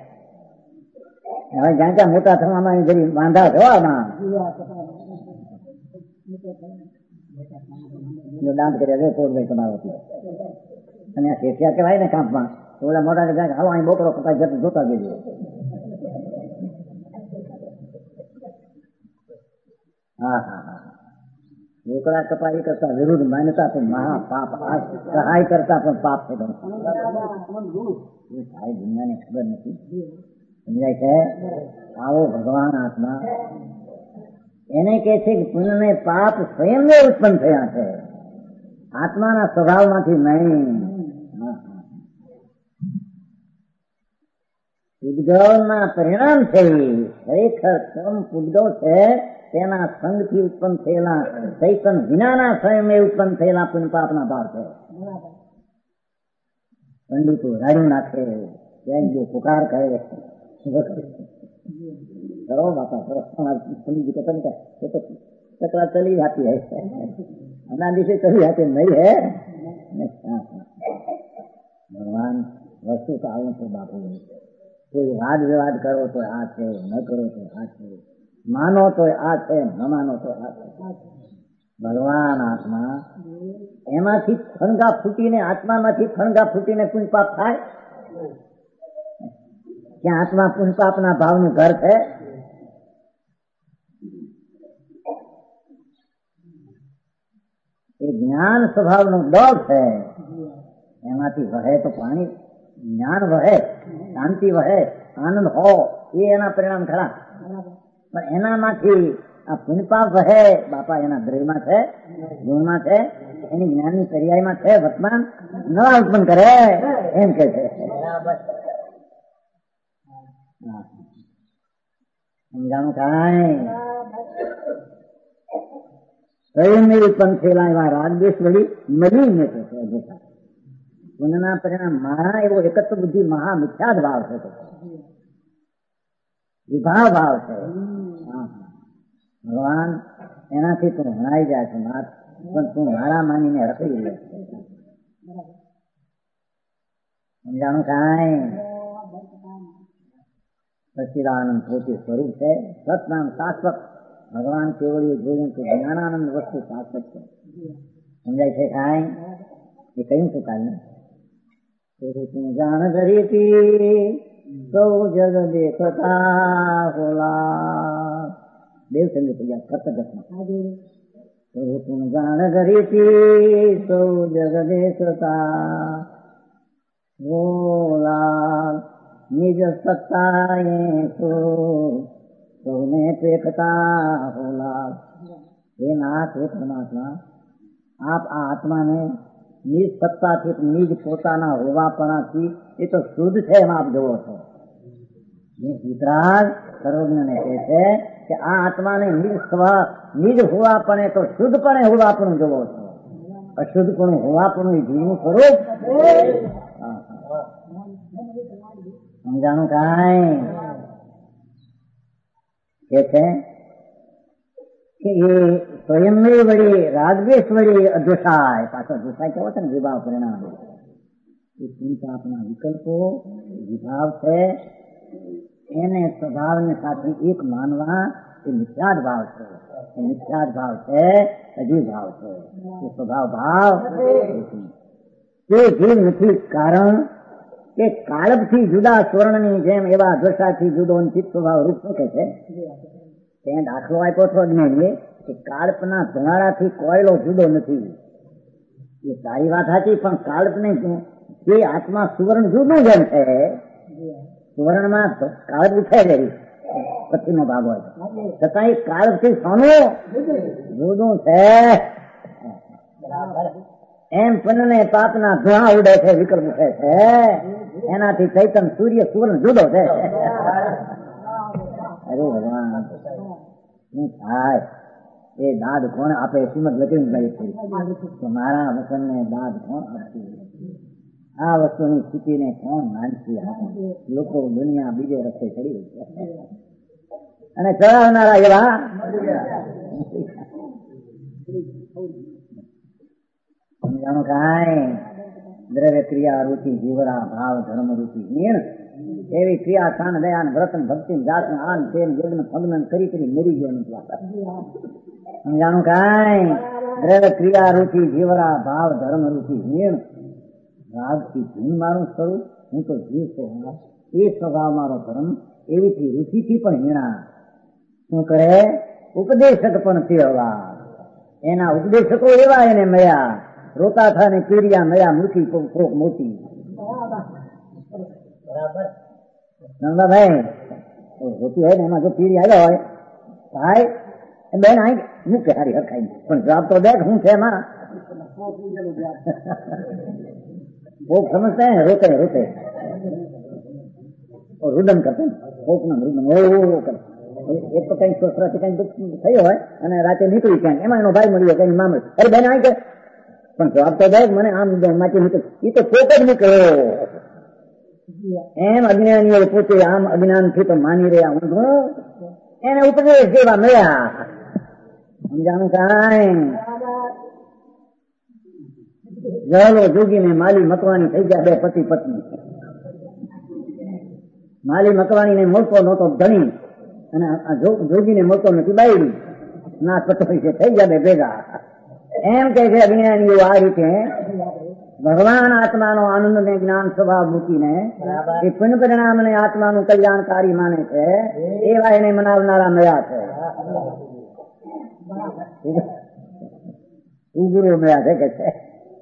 હવે જ્યાં ત્યાં મોટા થવામાં જરી વાંધા છો આમાં દાંત કર્યા પોરભાઈ તમારો, અને આ શેઠિયા કહેવાય ને કામમાં, ઓલા મોટા જાય હાલો અહીં બોકરો કપાઈ જતું જોતા દેજો. હા હા હા બોકરા કપાઈ કરતા વિરુદ્ધ માન્યતા તો મહા પાપ, સહાય કરતા પણ પાપ છે. દુનિયાને ખબર નથી. સમજાય છે? આવો ભગવાન આત્મા એને કે છે કે પુણ્ય ને પાપ સ્વયં ઉત્પન્ન થયા છે, આત્માના સ્વભાવમાંથી નહીં. પૂતગલના પરિણામ છે. ખરેખર કર્મ પૂતગલ છે તેના સંગથી ઉત્પન્ન થયેલા ચૈતન વિનાના સ્વયં ઉત્પન્ન થયેલા પુણ્ય પાપના ભાવ છે. પંડિતો રાડ્યું નાખે, પુકાર કરે, કરો બાપા ચકરા ચલી જાતી હૈ, હમણાં દિવસે ચલી જાતી નહીં હે. ભગવાન વસ્તુ તો આવું છે બાપુ. કોઈ વાદ વિવાદ કરો તો આ છે, ન કરો તો આ છે, માનો તો આ છે, ન માનો તો આ છે. ભગવાન આત્મા એમાંથી ફણગા ફૂટીને, આત્મામાંથી ફણગા ફૂટીને પુણ્ય પાપ થાય? ક્યાં આત્મા પુણ્ય પાપના ભાવનું ઘર છે? એ જ્ઞાન સ્વભાવનો દોર છે, એમાંથી વહે તો પાણી, જ્ઞાન વહે, શાંતિ વહે, આનંદ હો, એ એના પરિણામ ખરા. પણ એનામાંથી આ પુણ્યપાપ વહે બાપા એના દ્રવ્યમાં છે, ગુણમાં છે, એની જ્ઞાનની પર્યાયમાં છે, વર્તમાન નવા ઉત્પન્ન કરે એમ કે છે. સમજાણું કાંઈ? સ્વયં ઉત્પન્ન થયેલા એવા રાગદ્વેષ વળી મળી પુણ્યના પરિણામ મારા એવો એકત્વ બુદ્ધિ મહા મિથ્યાદ ભાવ છે, વિભાવ ભાવ છે. ભગવાન એનાથી તું હણાઈ જાય છે, પણ તું મારા માનીને રખડી લે. સમજાણું કાંઈ? સચ્ચિદાનંદ પોતે સ્વરૂપ છે, સતનામ શાશ્વત. ભગવાન કેવળીએ જોયું કે જ્ઞાનાનંદ વસ્તુ શાશ્વત છે. સમજાય છે કાંઈ? એ કયું શું કાંઈ તું જાણ ધરીતી સૌ જગ દેખતા હોલા. દેવ સંગીત કરતા તું જાણ ધરીતી સૌ જગ દેખતા હોલા. નિજ સત્તાએ સૌને પેખતા હોલા. હે નાથ, હે પરમાત્મા, આપ આ આત્માને નિજ સત્તાથી, નિજ પોતાના હોવાપણાથી એ તો શુદ્ધ છે એમ આપ જોવો છો. વિતરાગ સર્વજ્ઞને કહે છે કે આ આત્માને નિજ હોવાપણે તો શુદ્ધપણે હોવાપણું જોવો છો. અશુદ્ધપણું હોવાપણું એ જીવનું સ્વરૂપ સમજાણું કાંઈ કે છે કે એ સ્વયંમેવ વળી રાગદ્વેષ વળી અદ્વેષાય. પાછો અદ્વેષાય કેવો છે ને, વિભાવ પરિણામ. એ ચિંતાના વિકલ્પો વિભાવ છે એને સ્વભાવને સાથે એક માનવા એ મિથ્યાદ ભાવ છે. એ મિથ્યાદ ભાવ છે, અજીવ ભાવ છે. એ સ્વભાવ ભાવ તે જીવ નથી. કારણ કે કાળભથી જુદા સ્વર્ણની જેમ એવા દ્વેષાથી જુદો ચિત્ત સ્વભાવ રૂપ શું કે છે? ત્યાં દાખલો આપ્યો છો જ્ઞાનીએ કે કાળપના ધુમાડાથી કોયલો જુદો નથી. એ સારી વાત હતી, પણ કાળપને જે આત્મા સુવર્ણ જુદું જેમ છે, સુવર્ણમાં કાળપ ઉઠાઈ રહી પછીનો ભાગ હોય છતાં એ કાળપથી સોનું જુદું છે. એમ પુણ્યને પાપના ધુઆ ઉડે છે, વિકલ્પ ઉઠે છે. એનાથી ચૈતન સૂર્ય સુવર્ણ જુદો છે. અરે ભગવાન, શું થાય? એ દાદ કોણ આપે? શ્રીમદ લખી ગઈ છે મારા વચનને દાદ કોણ આપશે? આ વસ્તુની સ્થિતિને કોણ માનશે? લોકો દુનિયા બીજે રસ્તે ચડી છે અને ચડાવનારા એવા સમજાણો કાંઈ? દ્રવ્ય ક્રિયા રૂચિ જીવરા ભાવ ધર્મ રૂચિ હીણ એવી ક્રિયા સ્થાન દયાન વ્રતન ભક્તિ જાત આન તેન યોગન ફગન કરી કરી મરી ગયો નથી. સમજાણું કાંઈ? દ્રવ્ય ક્રિયા રૂચિ જીવરા ભાવ ધર્મ રૂચિ હીણ. રાગથી ધીન મારું સ્વરૂપ, હું તો જીવ છું, એ સ્વભાવ મારો ધર્મ, એવીથી રુચિથી પણ હીણા. શું કરે? ઉપદેશક પણ તેવા. એના ઉપદેશકો એવા એને મળ્યા. રોતા થા ને પીડિયા મળ્યા, મૂકી કોક મોટી. ભાઈ રોતી હોય ને એમાં જો પીડી આવ્યો હોય ભાઈ બેન આઈ મૂકે હારી હરખાઈ, પણ જવાબ તો દેખ હું છે એમાં. ભોગ સમજતા હે, રોતે રોતે રુદન કરते ભોગના રુદન કરે. એક તો કઈ શસ્ત્રથી કઈ દુઃખ થયો હોય અને રાતે નીકળી ક્યાંક, એમાં એનો ભાઈ મળ્યો કઈ મામલો, અરે બેન આઈ કે પણ જવાબ તો દેખ મને આમ માંથી નીકળ. એ તો પોતે જ નીકળ્યો. એમ અજ્ઞાનીઓ પોતે આમ અજ્ઞાન થી તો માની રહ્યા ઊંધું, એને ઉપદેશ જેવા મળ્યા. સમજાણું કાંઈ? જળો જોગીને માલી મકવાની થઈ ગયા બે પતિ પત્ની. માલી મકવાની ને મળતો નહોતો ધણી, અને જોગીને મળતો નથી બાયડી. ના પતો થઈ ગયા બે ભેગા. એમ કે છે અજ્ઞાનીઓ આ રીતે ભગવાન આત્માનો આનંદ ને જ્ઞાન સ્વભાવ મૂકીને એ પુણ્ય પરિણામ ને આત્માનું કલ્યાણકારી માને છે, એવા એને મનાવનારા મળ્યા છે. ઉગુરો મળ્યા છે કે છે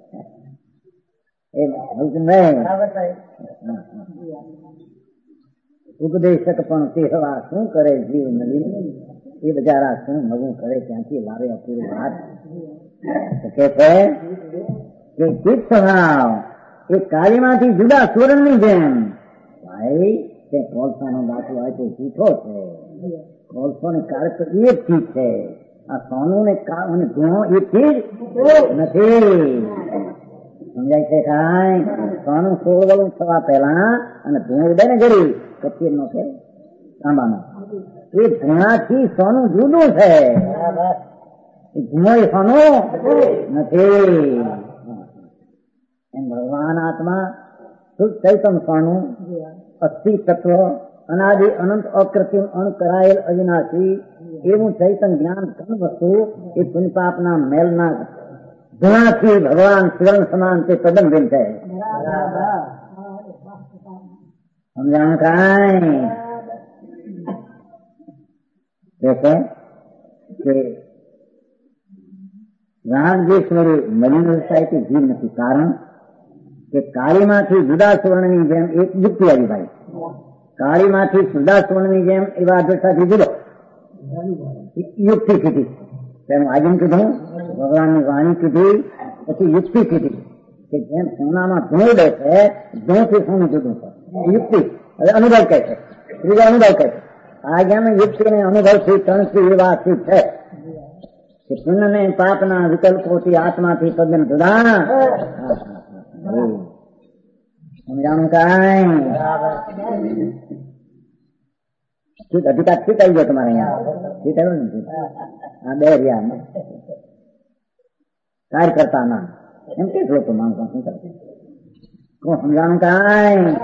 ઉપદેશક પણ કહેવા શું કરે જીવ નવીન, એ બજારા શું નવું કરે, ત્યાંથી લાવે અપૂરું વાત. કે છે કે ચિત્ત સ્વભાવ એ કાળીમાંથી જુદા સુવર્ણની જેમ. ભાઈ તે કોલસાનો દાખલો હોય તો જૂઠો છે. કોલસો ને કાળ તો એક ચીજ છે. આ સોનું ને કાળ અને ગુણો એક ચીજ નથી. સમજાય છે કાંઈ? સોનું સોળવળું થવા પહેલા અને ધૂણો ઉડે ને ઘડી કચીર નો છે તાંબાનો, એ ધૂણાથી સોનું જુદું છે. એ ધૂણો એ સોનું નથી. એમ ભગવાન આત્મા શુદ્ધ ચૈતન સોનું અસ્થિ તત્વ અનાદિ અનંત અકૃત્રિમ અણકરાયેલ અવિનાશી એવું ચૈતન જ્ઞાન ઘન વસ્તુ એ પુણ્યપાપના મેલના ધુણાથી ભગવાન સુવર્ણ સમાન તે તદ્દન ભિન્ન છે. સમજાણું કાંઈ કે રાગ દ્વેષવાળી મલિન અવસ્થાએથી જીવ નથી. કારણ કે કાળીમાંથી જુદા સુવર્ણની જેમ એક યુક્તિ આવી ભાઈ. કાળીમાંથી જુદા સુવર્ણની જેમ એવા અદૃષ્ટાથી જુદો યુક્તિ કીધી. તેનું આજમ કીધું, ભગવાનની વાણી કીધી, પછી યુક્તિ કીધી કે જેમ સોનામાં ધૂળ ઉડે છે, ધૂળથી સોનું જુદું છે. યુક્તિ હવે અનુભવ કહે છે. ત્રીજો અનુભવ કહે છે. આજ્ઞાની યુક્તિ ને અનુભવથી ત્રણથી એવા સ્થિત છે કે પુણ્ય ને પાપના વિકલ્પોથી આત્માથી તદ્દન જુદા. સમજાણું કાંઈ ઠીક અધિકાર ઠીક આવી ગયો તમારે અહીંયા ઠીક આવ્યો ને. આ બે રહ્યા કાર્ય કરતા ના એમ કે લોકો માણસો શું કરે સમજાણું કાંઈ.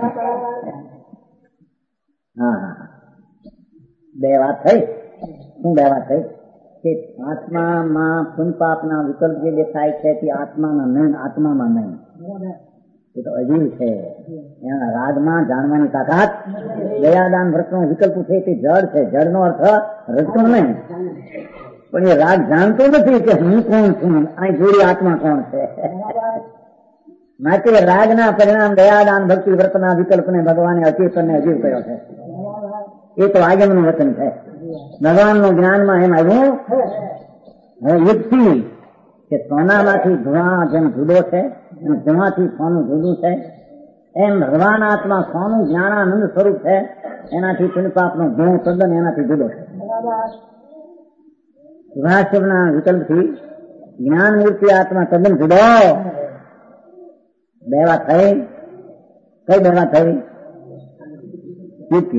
હા બે વાત થઈ. શું બે વાત થઈ કે આત્મામાં પુણ્ય પાપના વિકલ્પ જે દેખાય છે તે આત્મામાં નહીં, આત્મામાં નહીં. એ તો અજીવ છે. એના રાગમાં જાણવાની તાકાત. દયાદાન વ્રતનો વિકલ્પ છે તે જડ છે. જડનો અર્થ રજતો નહીં, પણ એ રાગ જાણતો નથી કે હું કોણ છું, અહીં જોડી આત્મા કોણ છે. માટે રાગના પરિણામ દયાદાન ભક્તિ વ્રતના વિકલ્પને ભગવાને અચેતનને અજીવ કર્યો છે. એ તો આગમનું વચન છે. ભગવાનનું જ્ઞાનમાં એમ આવ્યું હવે યુક્તિ કે સોનામાંથી ધુઆ જેમ જુદો છે અને ધુઆથી સોનું જુદું છે, એમ ભગવાન આત્મા સોનું જ્ઞાનાનંદ સ્વરૂપ છે. એનાથી પુણ્ય પાપનો ગુણ તદ્દન એનાથી જુદો છે. શુભાશુભના વિકલ્પથી જ્ઞાન મૂર્તિ આત્મા તદ્દન જુદો. બે વાત થઈ. કઈ બે વાત થઈ? યુક્તિ.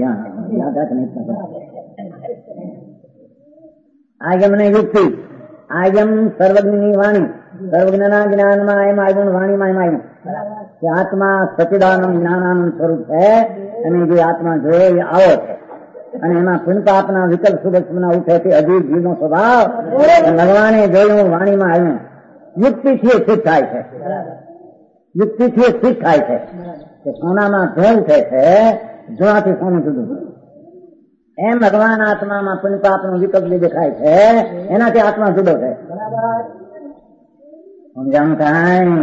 આગમ ને યુક્તિ. આગમ સર્વજ્ઞની વાણી. સર્વજ્ઞના જ્ઞાનમાં એમ આવ્યું, વાણીમાં એમ આવ્યું કે આત્મા સચિદાનંદ જ્ઞાનાનંદ સ્વરૂપ છે અને જે આત્મા જોઈએ એ આવો છે. અને એમાં પુણ્ય પાપના વિકલ્પ શુભના ઉઠે તે અજીબ જીવનો સ્વભાવ ભગવાને જોયું, વાણીમાં આવ્યું. યુક્તિથી સ્થિત થાય છે. યુક્તિથી સ્થિત થાય છે કે સોનામાં ધોળ ઉઠે છે, ધોળાથી સોનું જુદું. એમ ભગવાન આત્મામાં પુણ્ય પાપનો વિકલ્પ જે દેખાય છે એનાથી આત્મા જુદો છે. સમજાણું કાંઈ?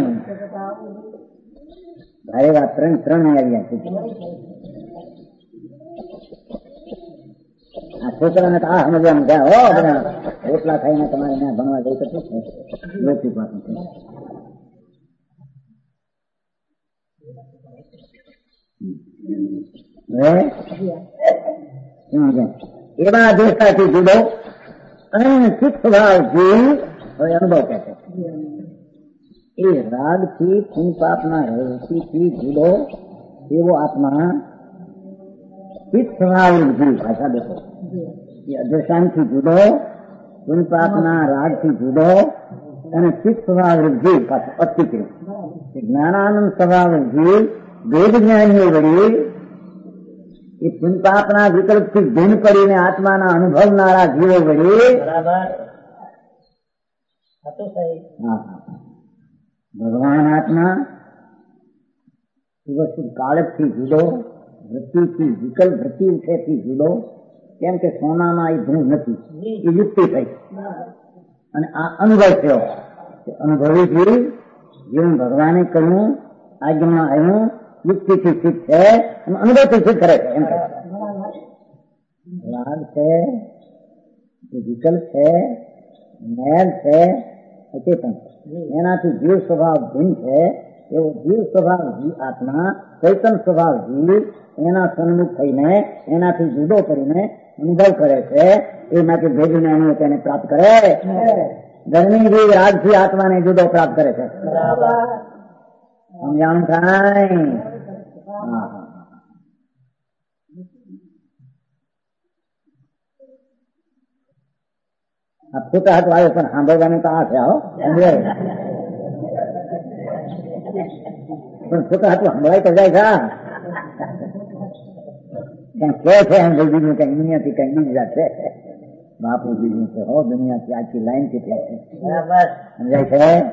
ભારે વાત ત્રણ આવ્યા છે. આ છોકરાને તો આ સમજવાનું છે. હો બધા રોટલા ખાઈને તમારે ત્યાં ભણવા જઈ શકે છે. રોટલી પાછું છે. એવા દેખાથી જુદો અને ચિત્ત સ્વભાવ જીવ હવે અનુભવ કહે છે. એ રાગથી પુણ્ય પાપના રસીથી જુદો એવો આત્મા ચિત્ત સ્વભાવ જીવ. ભાષા દેખો. એ અધ્યશાનથી જુદો, પુણ્ય પાપના રાગથી જુદો અને ચિત્ત સ્વભાવ જીવ પાછો અતિક્રિય. જ્ઞાનાનંદ સ્વભાવ જીવ વેદ જ્ઞાનીઓ વળી એ પુણ્ય પાપના વિકલ્પથી ભિન્ન પડીને આત્માના અનુભવનારા જીવો વળી ભગવાન આત્મા કાળકથી જુદો, વૃત્તિથી વિકલ્પ વૃત્તિ ઉઠેથી જુદો. કેમ કે સોનામાં એ ધૂળ નથી, એ યુક્તિ થઈ અને આ અનુભવ થયો. અનુભવી જીવ જેવું ભગવાને કહ્યું, આજ્ઞામાં આવ્યું, યુક્તિથી સ્થિત છે અને અનુભવથી સ્થિત કરે છે. એમ રાગ છે, વિકલ્પ છે, મેળ છે, અચેતન એનાથી જીવ સ્વભાવ ભિન્ન છે. એવો જીવ સ્વભાવ આત્મા ચૈતન સ્વભાવ જીવ એના સન્મુખ થઈને એનાથી જુદો કરીને અનુભવ કરે છે. એ માટે ભેદ જ્ઞાનીઓ તેને પ્રાપ્ત કરે. ગરમી જીવ રાગથી આત્માને જુદો પ્રાપ્ત કરે છે. સમજાણું થાય? આ ફૂટા હાથ આવે પણ સાંભળવાની તો આ છે. પણ ફૂટા હાથ સંભળાય તો જાય છે. કે છે એમ બીજું કઈ દુનિયાથી કઈ બીજી વાત છે. બાપુ બીજું છે. હો દુનિયાથી આખી લાઈન કેટલા છે. સમજાય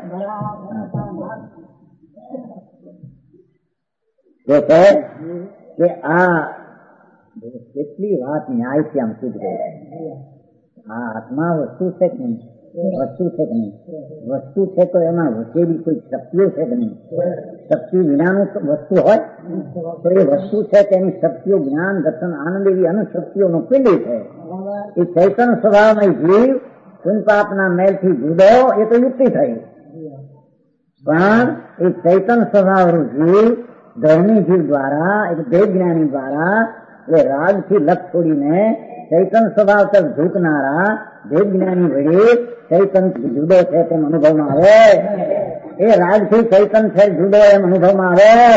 છે? કે આ કેટલી વાત ન્યાયથી આમ સિદ્ધ ગઈ. આ આત્મા વસ્તુ છે કે નહીં? વસ્તુ છે કે નહીં? વસ્તુ છે તો એમાં વચેલી કોઈ શક્તિઓ છે કે નહીં? શક્તિ વિનાનું વસ્તુ હોય તો એ વસ્તુ છે તેની શક્તિઓ જ્ઞાન દર્શન આનંદ એવી અનુશક્તિઓનો પિંડ છે. એ ચૈતન્ય સ્વભાવમાં જીવ પુણ્યપાપના મેલથી જુદો એ તો યુક્તિ થઈ, પણ એ ચૈતન્ય સ્વભાવનું જીવ ધર્મી જીવ દ્વારા એક દેવ જ્ઞાની દ્વારા એ રાગથી લક્ષ છોડીને ચૈતન્ય સ્વભાવ તરફ ઝૂકનારા દેવ જ્ઞાની વડે ચૈતન્ય જુદો છે તેમ અનુભવમાં આવે. એ રાગથી ચૈતન્ય છે જુદો એમ અનુભવમાં આવે.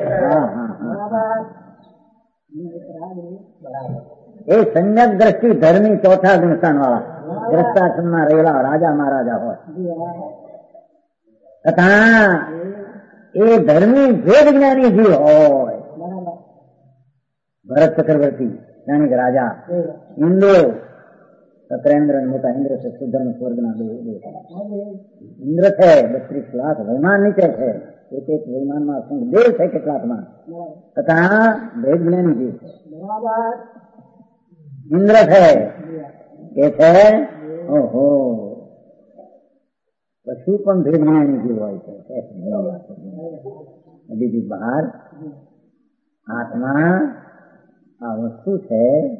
એ સમ્યક દ્રષ્ટિ ધર્મી ચોથા ગુણસ્થાન વાળા ગ્રસ્તાશ્રમમાં રહેલા રાજા મહારાજા હોય તથા એ ધર્મી જે જ્ઞાની જીવ હોય, ભરત ચક્રવર્તી જ્ઞાનિક રાજા, ઇન્દ્ર સત્રેન્દ્ર મોટા ઇન્દ્ર છે, સુધર્મ સ્વર્ગના ઇન્દ્ર છે, 32 લાખ વૈમાન નીચે છે, એક એક વૈમાનમાં દેવ છે કેટલાકમાં, તથા ભેદ જ્ઞાની જીવ છે. ઇન્દ્ર છે એ છે ઓહો પશુ પણ ભેદ જ્ઞાની જીવ હોય છે. બીજી બહાર આત્મા આ વસ્તુ છે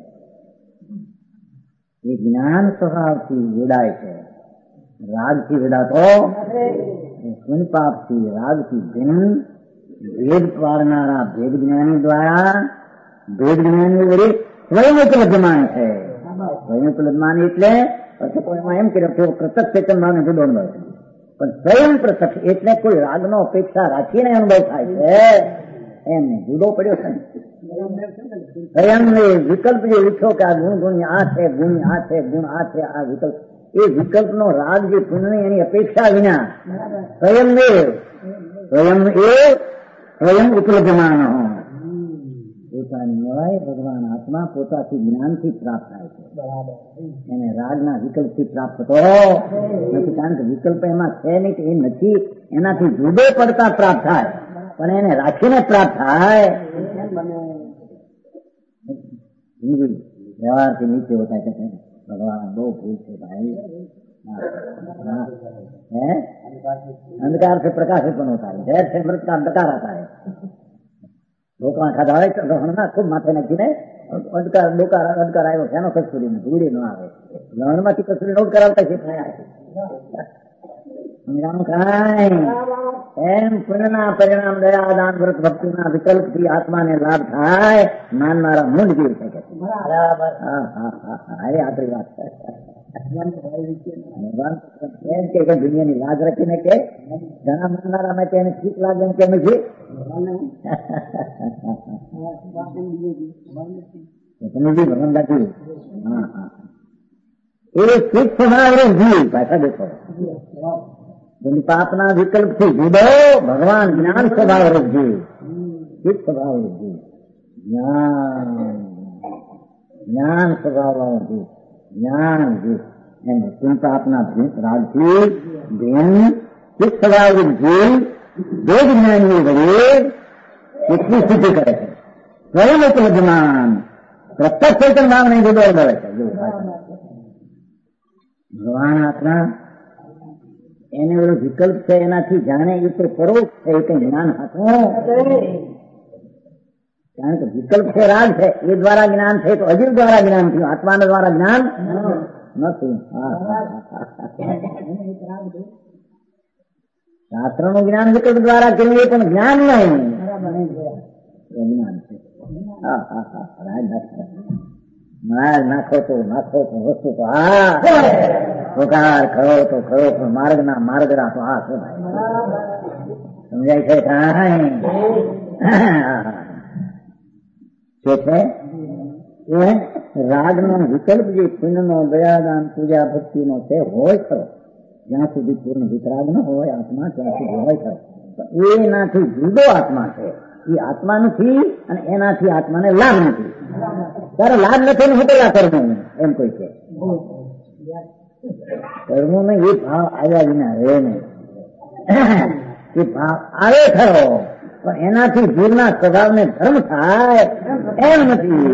એ જ્ઞાન સ્વભાવથી વેડાય છે, રાગથી વેડાતો પુણ્યપાપથી રાગથી ભિન્ન ભેદ પાડનારા ભેદ જ્ઞાની દ્વારા ભેદ જ્ઞાની વડે સ્વયં ઉપલબ્ધમાન છે. સ્વયં ઉપલબ્ધમાન એટલે એમાં એમ કે પ્રત્યક્ષ ચેતન ભાવને જુદો અનુભવ છે, પણ સ્વયં પ્રત્યક્ષ એટલે કોઈ રાગનો અપેક્ષા રાખીને અનુભવ થાય છે એમને જુદો પડ્યો છે. સ્વયંને વિકલ્પ જે લીધો કે આ ગુણ ગુણ આ છે, ગુણ આ છે, ગુણ આ છે, આ વિકલ્પ એ વિકલ્પનો રાગ જે પુણ્ય એની અપેક્ષા વિના સ્વયં સ્વયં ઉપલબ્ધમાન પોતાની હોય ભગવાન આત્મા પોતાથી જ્ઞાનથી પ્રાપ્ત થાય છે. એને રાગના વિકલ્પથી પ્રાપ્ત થતો નથી, કારણ કે વિકલ્પ એમાં છે નહીં, એ નથી એનાથી જુદો પડતા પ્રાપ્ત થાય, પણ એને રાખીને પ્રાપ્ત થાય. વ્યવહારથી નીચે હોતા છે भगवान दो भूल से भाई है अंधकार से प्रकाशित होता है, जहर से मृत का अंधकार आता है. ढोकड़ा खाधा है तो हणना खूब माथे नाखीने अंधकार अंधकार આવ્યો એનો કસ્તુરી ધૂળી ન આવે, લણમાંથી કસ્તુરી નોટ કરાવતા છે એમ પુણ્યના પરિણામ દયા દાન વ્રત ભક્તિના વિકલ્પથી આત્માને લાભ થાય માનનારા મૂંડ જીવ શકે. બરાબર. અરે આપણી વાત એમ કે દુનિયાની લાજ રાખીને કે ઘણા માનનારા મેં તેને ઠીક લાગે એમ કેમ છે તમે બી ભગવાન લાગ્યું. હા હા એ સુખ સ્વભાવ જીવ પાછા દેખો પાપના વિકલ્પ થી જુદો ભગવાન જ્ઞાન સ્વભાવ જીવ, ચિત્ત સ્વભાવ જીવ, જ્ઞાન સ્વભાવ જીવ, જ્ઞાન જીવ એમ પાપના રાગથી ભિન્ન ચિત્ત સ્વભાવ જીવ બે જ્ઞાનીઓ વડે કેટલી સિદ્ધિ કરે છે. સ્વયં ઉપલબ્ધમાન પ્રત્યક્ષ ચેતન ભાવ નહીં જુદો અનુભવે છે. ભગવાન આત્મા એને ઓલો વિકલ્પ છે એનાથી જાણે એ તો પરોક્ષ છે, એ કઈ જ્ઞાન હતું, કારણ કે વિકલ્પ છે રાગ છે એ દ્વારા જ્ઞાન છે તો અજીવ દ્વારા જ્ઞાન થયું, આત્મા દ્વારા જ્ઞાન નથી. શાસ્ત્ર નું જ્ઞાન વિકલ્પ દ્વારા કેવું એ પણ જ્ઞાન નહીં, એ જ્ઞાન છે. નાખો તો વસ્તુ તો હા પોકાર ખરો તો ખરો, પણ માર્ગના માર્ગના તો હા છે ભાઈ, સમજાય છે કે છે એ રાગનો વિકલ્પ જે પુણ્યનો દયાદાન પૂજા ભક્તિનો છે હોય ખરો, જ્યાં સુધી પૂર્ણ વિતરાગ ન હોય આત્મા ત્યાં સુધી હોય ખરો, એનાથી જુદો આત્મા છે. એ આત્મા નથી અને એનાથી આત્માને લાભ નથી. ત્યારે લાભ નથી ને હું પેલા કરવું એમ કોઈ છે કર્મો ને એ ભાવ આવ્યા વિના રહે નહીં. એ ભાવ આવે ખરો પણ એનાથી જીવના સ્વભાવને ધર્મ થાય એમ નથી.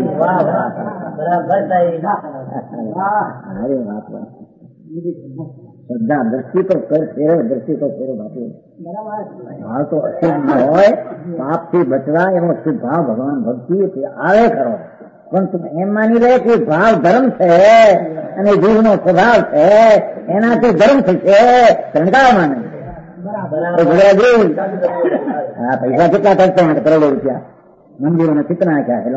અરે વાત શ્રદ્ધા દ્રષ્ટિ તો ફેરો, દ્રષ્ટિ તો ફેરો બાપુ. ભાવ તો અશુભ ન હોય, પાપથી બચવા એવો શુભ ભાવ ભગવાન ભક્તિ આવે ખરો. પણ તું એમ માની રહે કે ભાવ ધર્મ છે અને જીવનો સ્વભાવ છે, એનાથી ધર્મ થશે, શંકામાં નહીં. હા, પૈસા કેટલા ખર્ચા हैं? करोड़ों रुपया मंदिरों में कितना है? क्या है लो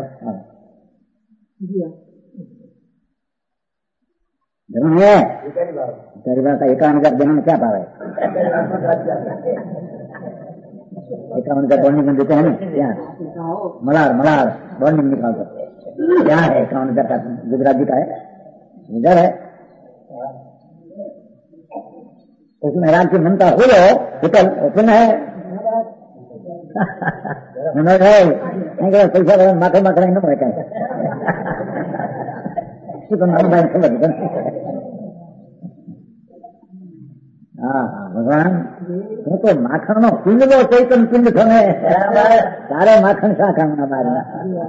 धर्म है? गरीबा का 51,000 देने में क्या पावे? 51,000 बॉन्डिंग में देते हैं ना क्या? मलार बॉन्डिंग निकाल सकते क्या है? 51,000 का गुजरात जी का है, इधर है. उसमें राज की ममता हो विकल उसमें है पैसा माथे माखड़ा न મળે કાંઈ. શું તો નામ ભાઈ ખબર છે? હા ભગવાન, હું તો માખણ નો પિંડલો ચૈતન પિંડ તમે તારે માખણ શા કામના મારે?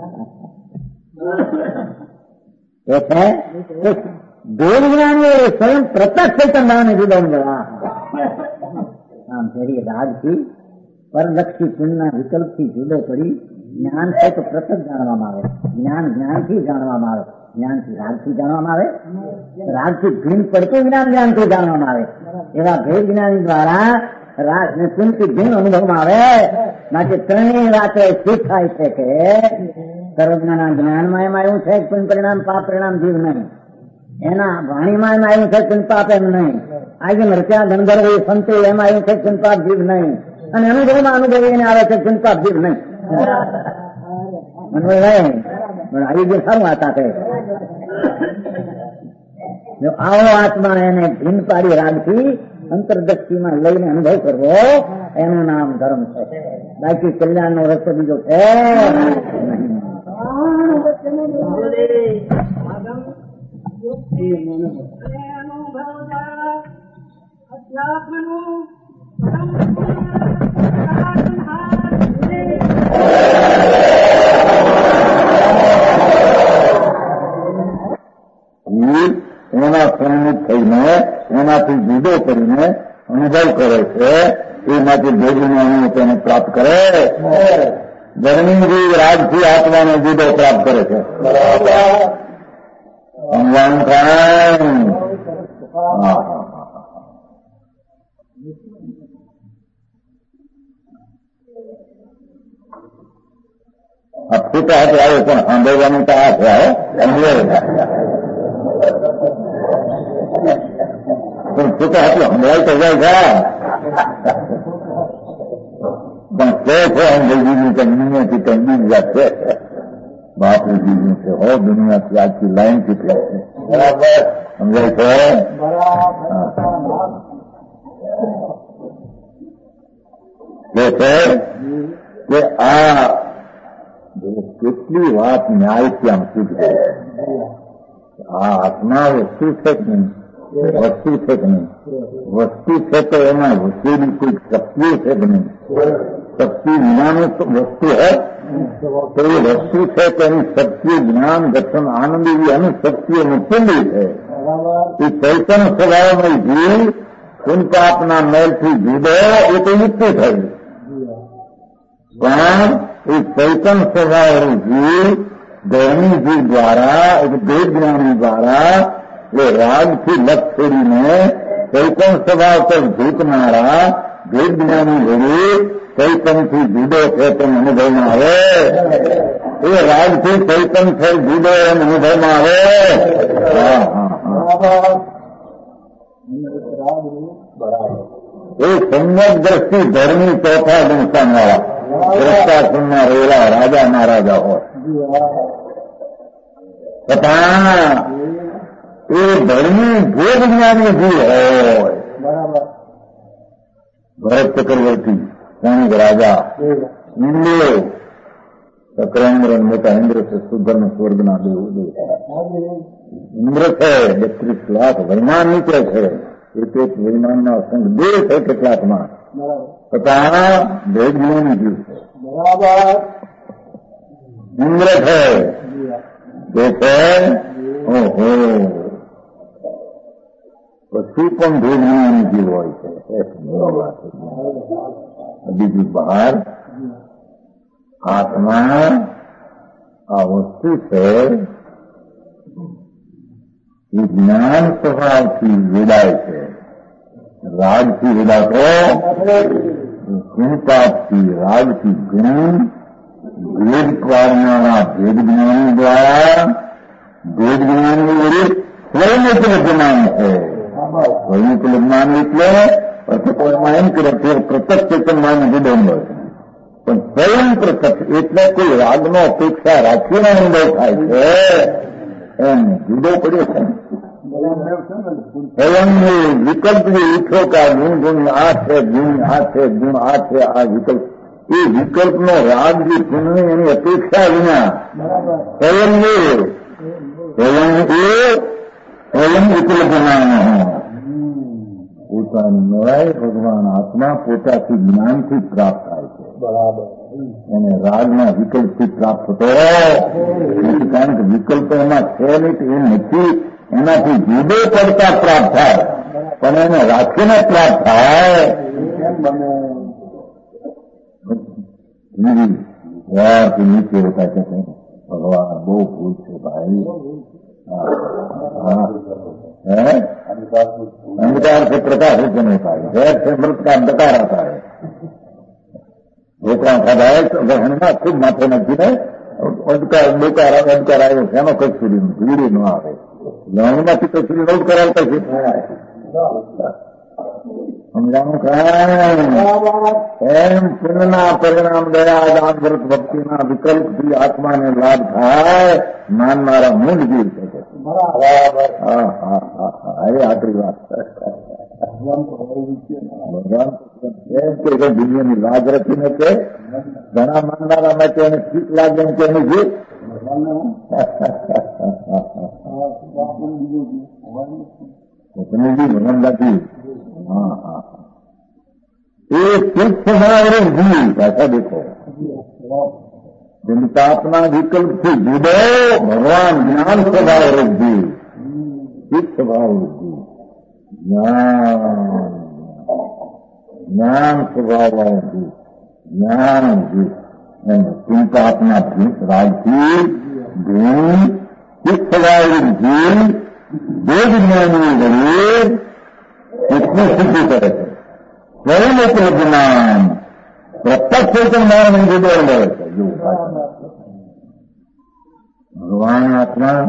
એ છે દેવ જ્ઞાની સ્વયં પ્રત્યક્ષ ચૈતન નામે જુદા જવા. આમ ફેરી રાજથી પરલક્ષી પિંડના વિકલ્પથી જુદો પડી જ્ઞાન છે તો પ્રત્યક્ષ જાણવામાં આવે. જ્ઞાનથી જાણવામાં આવે. જ્ઞાનથી રાગથી જાણવામાં આવે. રાગથી ભીન પડતું જ્ઞાનથી જાણવામાં આવે. એવા ભેદ જ્ઞાની દ્વારા રાગ ને પિંડથી ભીન અનુભવમાં આવે. માટે ત્રણેય વાતે શું થાય છે કે સર્વજ્ઞાના જ્ઞાનમાં એમ આવ્યું છે પિંડ પરિણામ પાપ પરિણામ જીવ નહીં. એના વાણીમાં એમ આવ્યું છે પિંડ પાપ એમ નહીં. આજે મરચા ગંધર્વ સંતો એમાં આવ્યું છે પિંડ પાપ જીવ નહીં. અને અનુભવમાં અનુભવીને આવે છે પિંડ પાપ જીવ નહીં. આવી ગયું સારું વાતા કહે. જો આવો આત્મા એને ભીન પાડી રાગથી અંતરદ્રષ્ટિમાં લઈને અનુભવ કરવો, એનું નામ ધર્મ છે. બાકી કલ્યાણનો રસ્તો બીજો છે. એના પ્રેરિત થઈને એનાથી જુદો કરીને અનુભવ કરે છે. એમાંથી ભેગીને તેને પ્રાપ્ત કરે. ગરમીથી રાજથી આત્માને જુદો પ્રાપ્ત કરે છે. સમજાણું કાંઈ ફૂટા હાથે આવે પણ સાંભળવાનું તો આ છે. પણ ફૂટા હાથે સંભળાય તો જાય છે પણ કે છે અંગ્રેજીની કે દુનિયાથી કઈ બીજ જાત છે. બાપનું બીજું છે હો, દુનિયાથી આજથી લાઈન થી છે. બરાબર સમજાય છે? કે છે કે આ કેટલી વાત ન્યાયથી આમ શુદ્ધ છે. આ આત્મા વસ્તુ છે કે નહીં? વસ્તુ છે કે નહીં? વસ્તુ છે તો એમાં વસ્તુની કોઈ શક્તિ છે કે નહીં? શક્તિ વિનાનું વસ્તુ હે તો એ વસ્તુ છે તેની શક્તિ જ્ઞાન દર્શન આનંદ એવી અનેક શક્તિઓ મૂકેલી છે. એ ચૈતન્ય સ્વભાવમાં જીવ પુનપાપના મેલથી જુદો એ તો યુક્તિ થયું. પણ એ ચૈતન્ય સ્વભાવ જીવ દૈની જીવ દ્વારા એક ભેદ જ્ઞાની દ્વારા એ રાગથી લપ છોડીને ચૈતન્ય સ્વભાવ પર ઝૂકનારા ભેદ જ્ઞાની ઘડી ચૈતનથી જુદો છે તેમ અનુભવમાં આવે. એ રાગથી ચૈતન છે જુદો એમ અનુભવમાં આવે. એ સમ્યક દ્રષ્ટિ ધર્મી ચોથા સંસ્થાન વાળા દ્રષ્ટાસુરના રહેલા રાજા મહારાજા હોય તથા એ ધર્મી ભેદ જ્ઞાની જીવ હોય. ભરત ચક્રવર્તી સૈનિક રાજા ઇન્દ્ર ચક્રેન્દ્ર મોટા ઇન્દ્ર છે. સુધર્મ સ્વર્ગના દેવ ઇન્દ્ર છે. 32 લાખ વૈમાન નીકળે છે. એક વૈમાનના સંઘ 2 છે કેટલાકમાં. बताना भेद ज्ञानी जीव है, बराबर इंद्र है जैसे ओहो पशु पण भेद ज्ञानी जीव હોય છે. બીજું બહાર આત્મા આ વસ્તુ છે એ જ્ઞાન સ્વભાવથી વેડાય છે. રાગથી વેડાતો ગુણપાપથી રાગથી ગુણ ભેદ પાડનારા ભેદ જ્ઞાની દ્વારા ભેદ જ્ઞાની વડે સ્વયં જ્ઞાન છે. સ્વયં જ્ઞાન એટલે કોઈમાં એમ કરે તે પ્રત્યક્ષ ચેતનમાં જુદો હોય પણ સ્વયં પ્રત્યક્ષ એટલે કોઈ રાગનો અપેક્ષા રાખીને અનુભવ થાય છે એમ જુદો પડ્યો છે. સ્વયં વિકલ્પ જે ઉઠો કે આ ગુણ ગુણ આ છે ગુણ આ છે ગુણ આ છે આ વિકલ્પ એ વિકલ્પનો રાગ જે પુણ્ય એની અપેક્ષા વિના સ્વયં વિકલ્પ નાનો પોતાની નવાય ભગવાન આત્મા પોતાથી જ્ઞાનથી પ્રાપ્ત થાય છે. બરાબર એને રાગના વિકલ્પથી પ્રાપ્ત થતો કારણ કે વિકલ્પ એમાં છે નહીં એ નથી એનાથી જુદો પડતા પ્રાપ્ત થાય પણ એને રાખીને પ્રાપ્ત થાય નીચે હોતા છે ભગવાન બહુ ભૂલ છે ભાઈ. अंधकार से प्रकाश उत्पन्न होता है, जैर से मृत का अंधकार आता है. ढोकरा खाधा है तो गहना खूब माथे नखीने अंधकार આવ્યો શેનો કચુરી ભીડી ન આવે લણમાંથી કચુરી નોટ કરાવતા છે સમજાનું એમ પુણ્યના પરિણામ દયા દાન વ્રત ભક્તિના વિકલ્પથી આત્માને લાભ થાય માનનારા મૂળ જીવ છે. અરે આટલી વાત ભગવાન એમ કે દુનિયાની લાજ રખી ને કે ઘણા માનનારા માટે એને ઠીક લાગે એમ કે એને જીવ ભગવાન લાગી एक ठीक स्वभाव जीव ऐसा देखो चिंतात्मा विकल्प से जुड़ो भगवान ज्ञान स्वभाव जीव ठीक स्वभाव जीव ज्ञान स्वभाव जीव ज्ञान जीव चिंतात्मा राजकी गुण ठीक स्वभाव जीव वेद ज्ञानी गरीब इतनी स्थिति करे स्वयं एक ज्ञान प्रत्यक्ष ज्ञान में जुड़े हुए ભગવાન આત્મા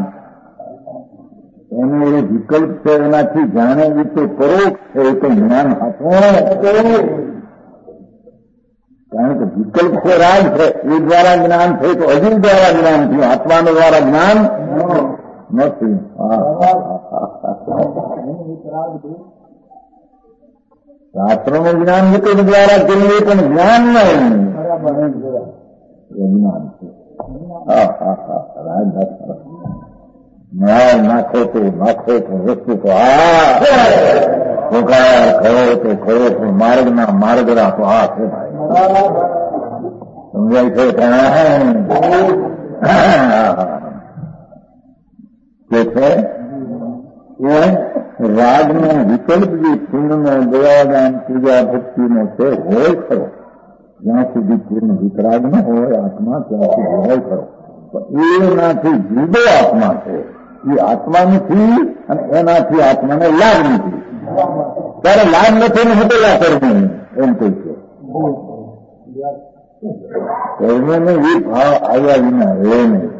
એને એ વિકલ્પ છે એનાથી જાણે રીતે પરોક્ષ છે એ તો જ્ઞાન હાથમાં કારણ કે વિકલ્પ છે રાગ છે એ દ્વારા જ્ઞાન થયું તો હજુ દ્વારા જ્ઞાન થયું આત્માનો દ્વારા જ્ઞાન નથી. શાસ્ત્રોનું જ્ઞાન વિકલ્પ દ્વારા કરીએ પણ જ્ઞાન નહીં જ્ઞાન છે. નાખો તો વસ્તુ તો પુકાર ખરો તો ખરો પણ માર્ગના માર્ગરા તો આ છે ભાઈ સમજાય છે કે છે એ રાગનો વિકલ્પ જે પૂર્ણનો દયાદાન પૂજા ભક્તિનો છે હોય ખરો જ્યાં સુધી પૂર્ણ વિતરાગ ન હોય આત્મા ત્યાં સુધી હોય ખરો એનાથી જુદો આત્મા છે એ આત્મા નથી અને એનાથી આત્માને લાભ નથી ત્યારે લાભ નથી ને હટેલા કરવું એમ કહે છે. કર્મને એ ભાવ આવ્યા વિના રહે નહીં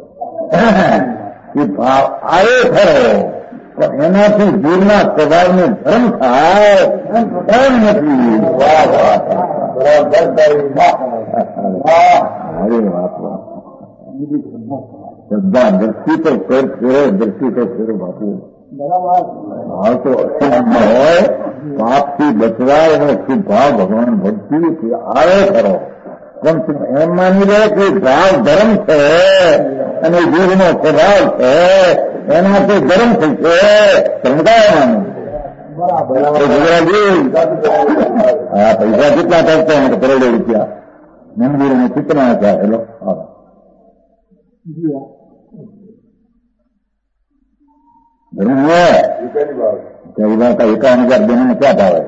એ ભાવ આવે ખરો પણ એનાથી દૂરના સ્વભાવને ધર્મ થાય એમ નથી. શ્રદ્ધા દ્રષ્ટિ તો દ્રષ્ટિ તો ફેરો બાપુ ભાવ તો અશુભ હોય પાપથી બચવાય એનો શુભ ભાવ ભગવાન ભક્તિ આવે ખરો પણ એમ માની લે કે ભાવ ધર્મ છે અને જીવનો સ્વભાવ છે એનાથી ધર્મ થશે સમજાય માનું ગુજરાતી હા પૈસા કેટલા ખર્ચા हैं करोड़ों रुपया मंदिर में कितना आता है लो कई बार का 51,000 देने में क्या भाव है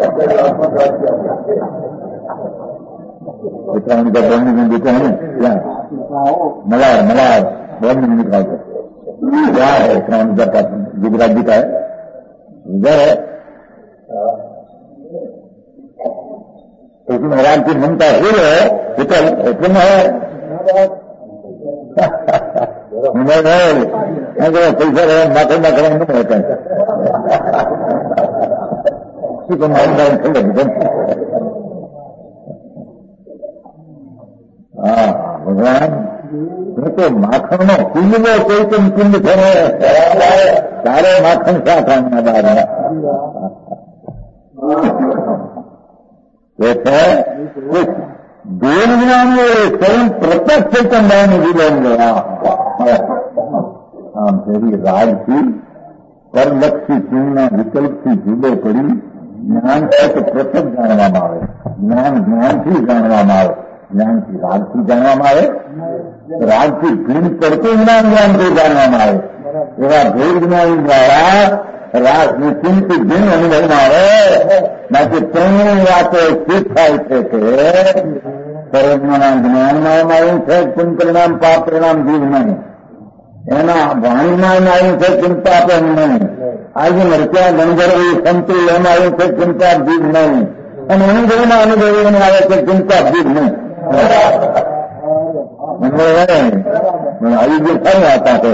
51,000 बोलने में देते हैं क्या मलार बोलने में निकालते क्या है 51,000 का गुजरात जी का है इधर है उसमें राम की ममता हुई है इतना है पैसा रहे माथे ना करें नहीं होता है उसी को मानदान खेल हाँ भगवान तो माखन नो कुंड में कोई तुम कुंड करे सारे माखन साथ आने बाद देव ज्ञान स्वयं प्रत्यक्ष चंदान जीवन गया આમ તેરી રાજથી પરલક્ષી ચૂર્ણ વિકલ્પથી જુદો પડી જ્ઞાન તો પ્રત્યક્ષ જાણવામાં આવે જ્ઞાનથી જાણવામાં આવે જ્ઞાનથી રાજથી જાણવામાં આવે રાજથી ભીન પડતું જ્ઞાનથી જાણવામાં આવે એવા ભેદ જ્ઞાન દ્વારા રાજ નિશ્ચિંતથી ભીન અનુભવમાં આવે બાકી ત્રણેય વાતો સ્થિત થાય છે કે પરમાના જ્ઞાનમાં આવ્યું છે પુણ્ય પરિણામ પાપ પરિણામ જીવ નહીં એના વાણીમાં આવ્યું છે ચિંતા પણ નહીં આજે મરક્યા ગણગરવી સંતુલ એમાં આવ્યું છે ચિંતા જીવ નહીં અને અનુભવમાં અનુભવીને આવે છે ચિંતા જીવ નહીં આવી જે થઈ હતા તે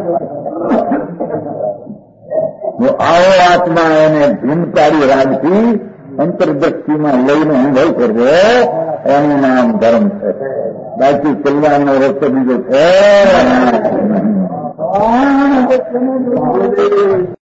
આવો આત્મા એને ભીનકારી રાજથી અંતરદ્રષ્ટિમાં લઈને અનુભવ કરવો એનું નામ ધર્મ છે બાકી કલ્યાણનો રસ્તો બીજો છે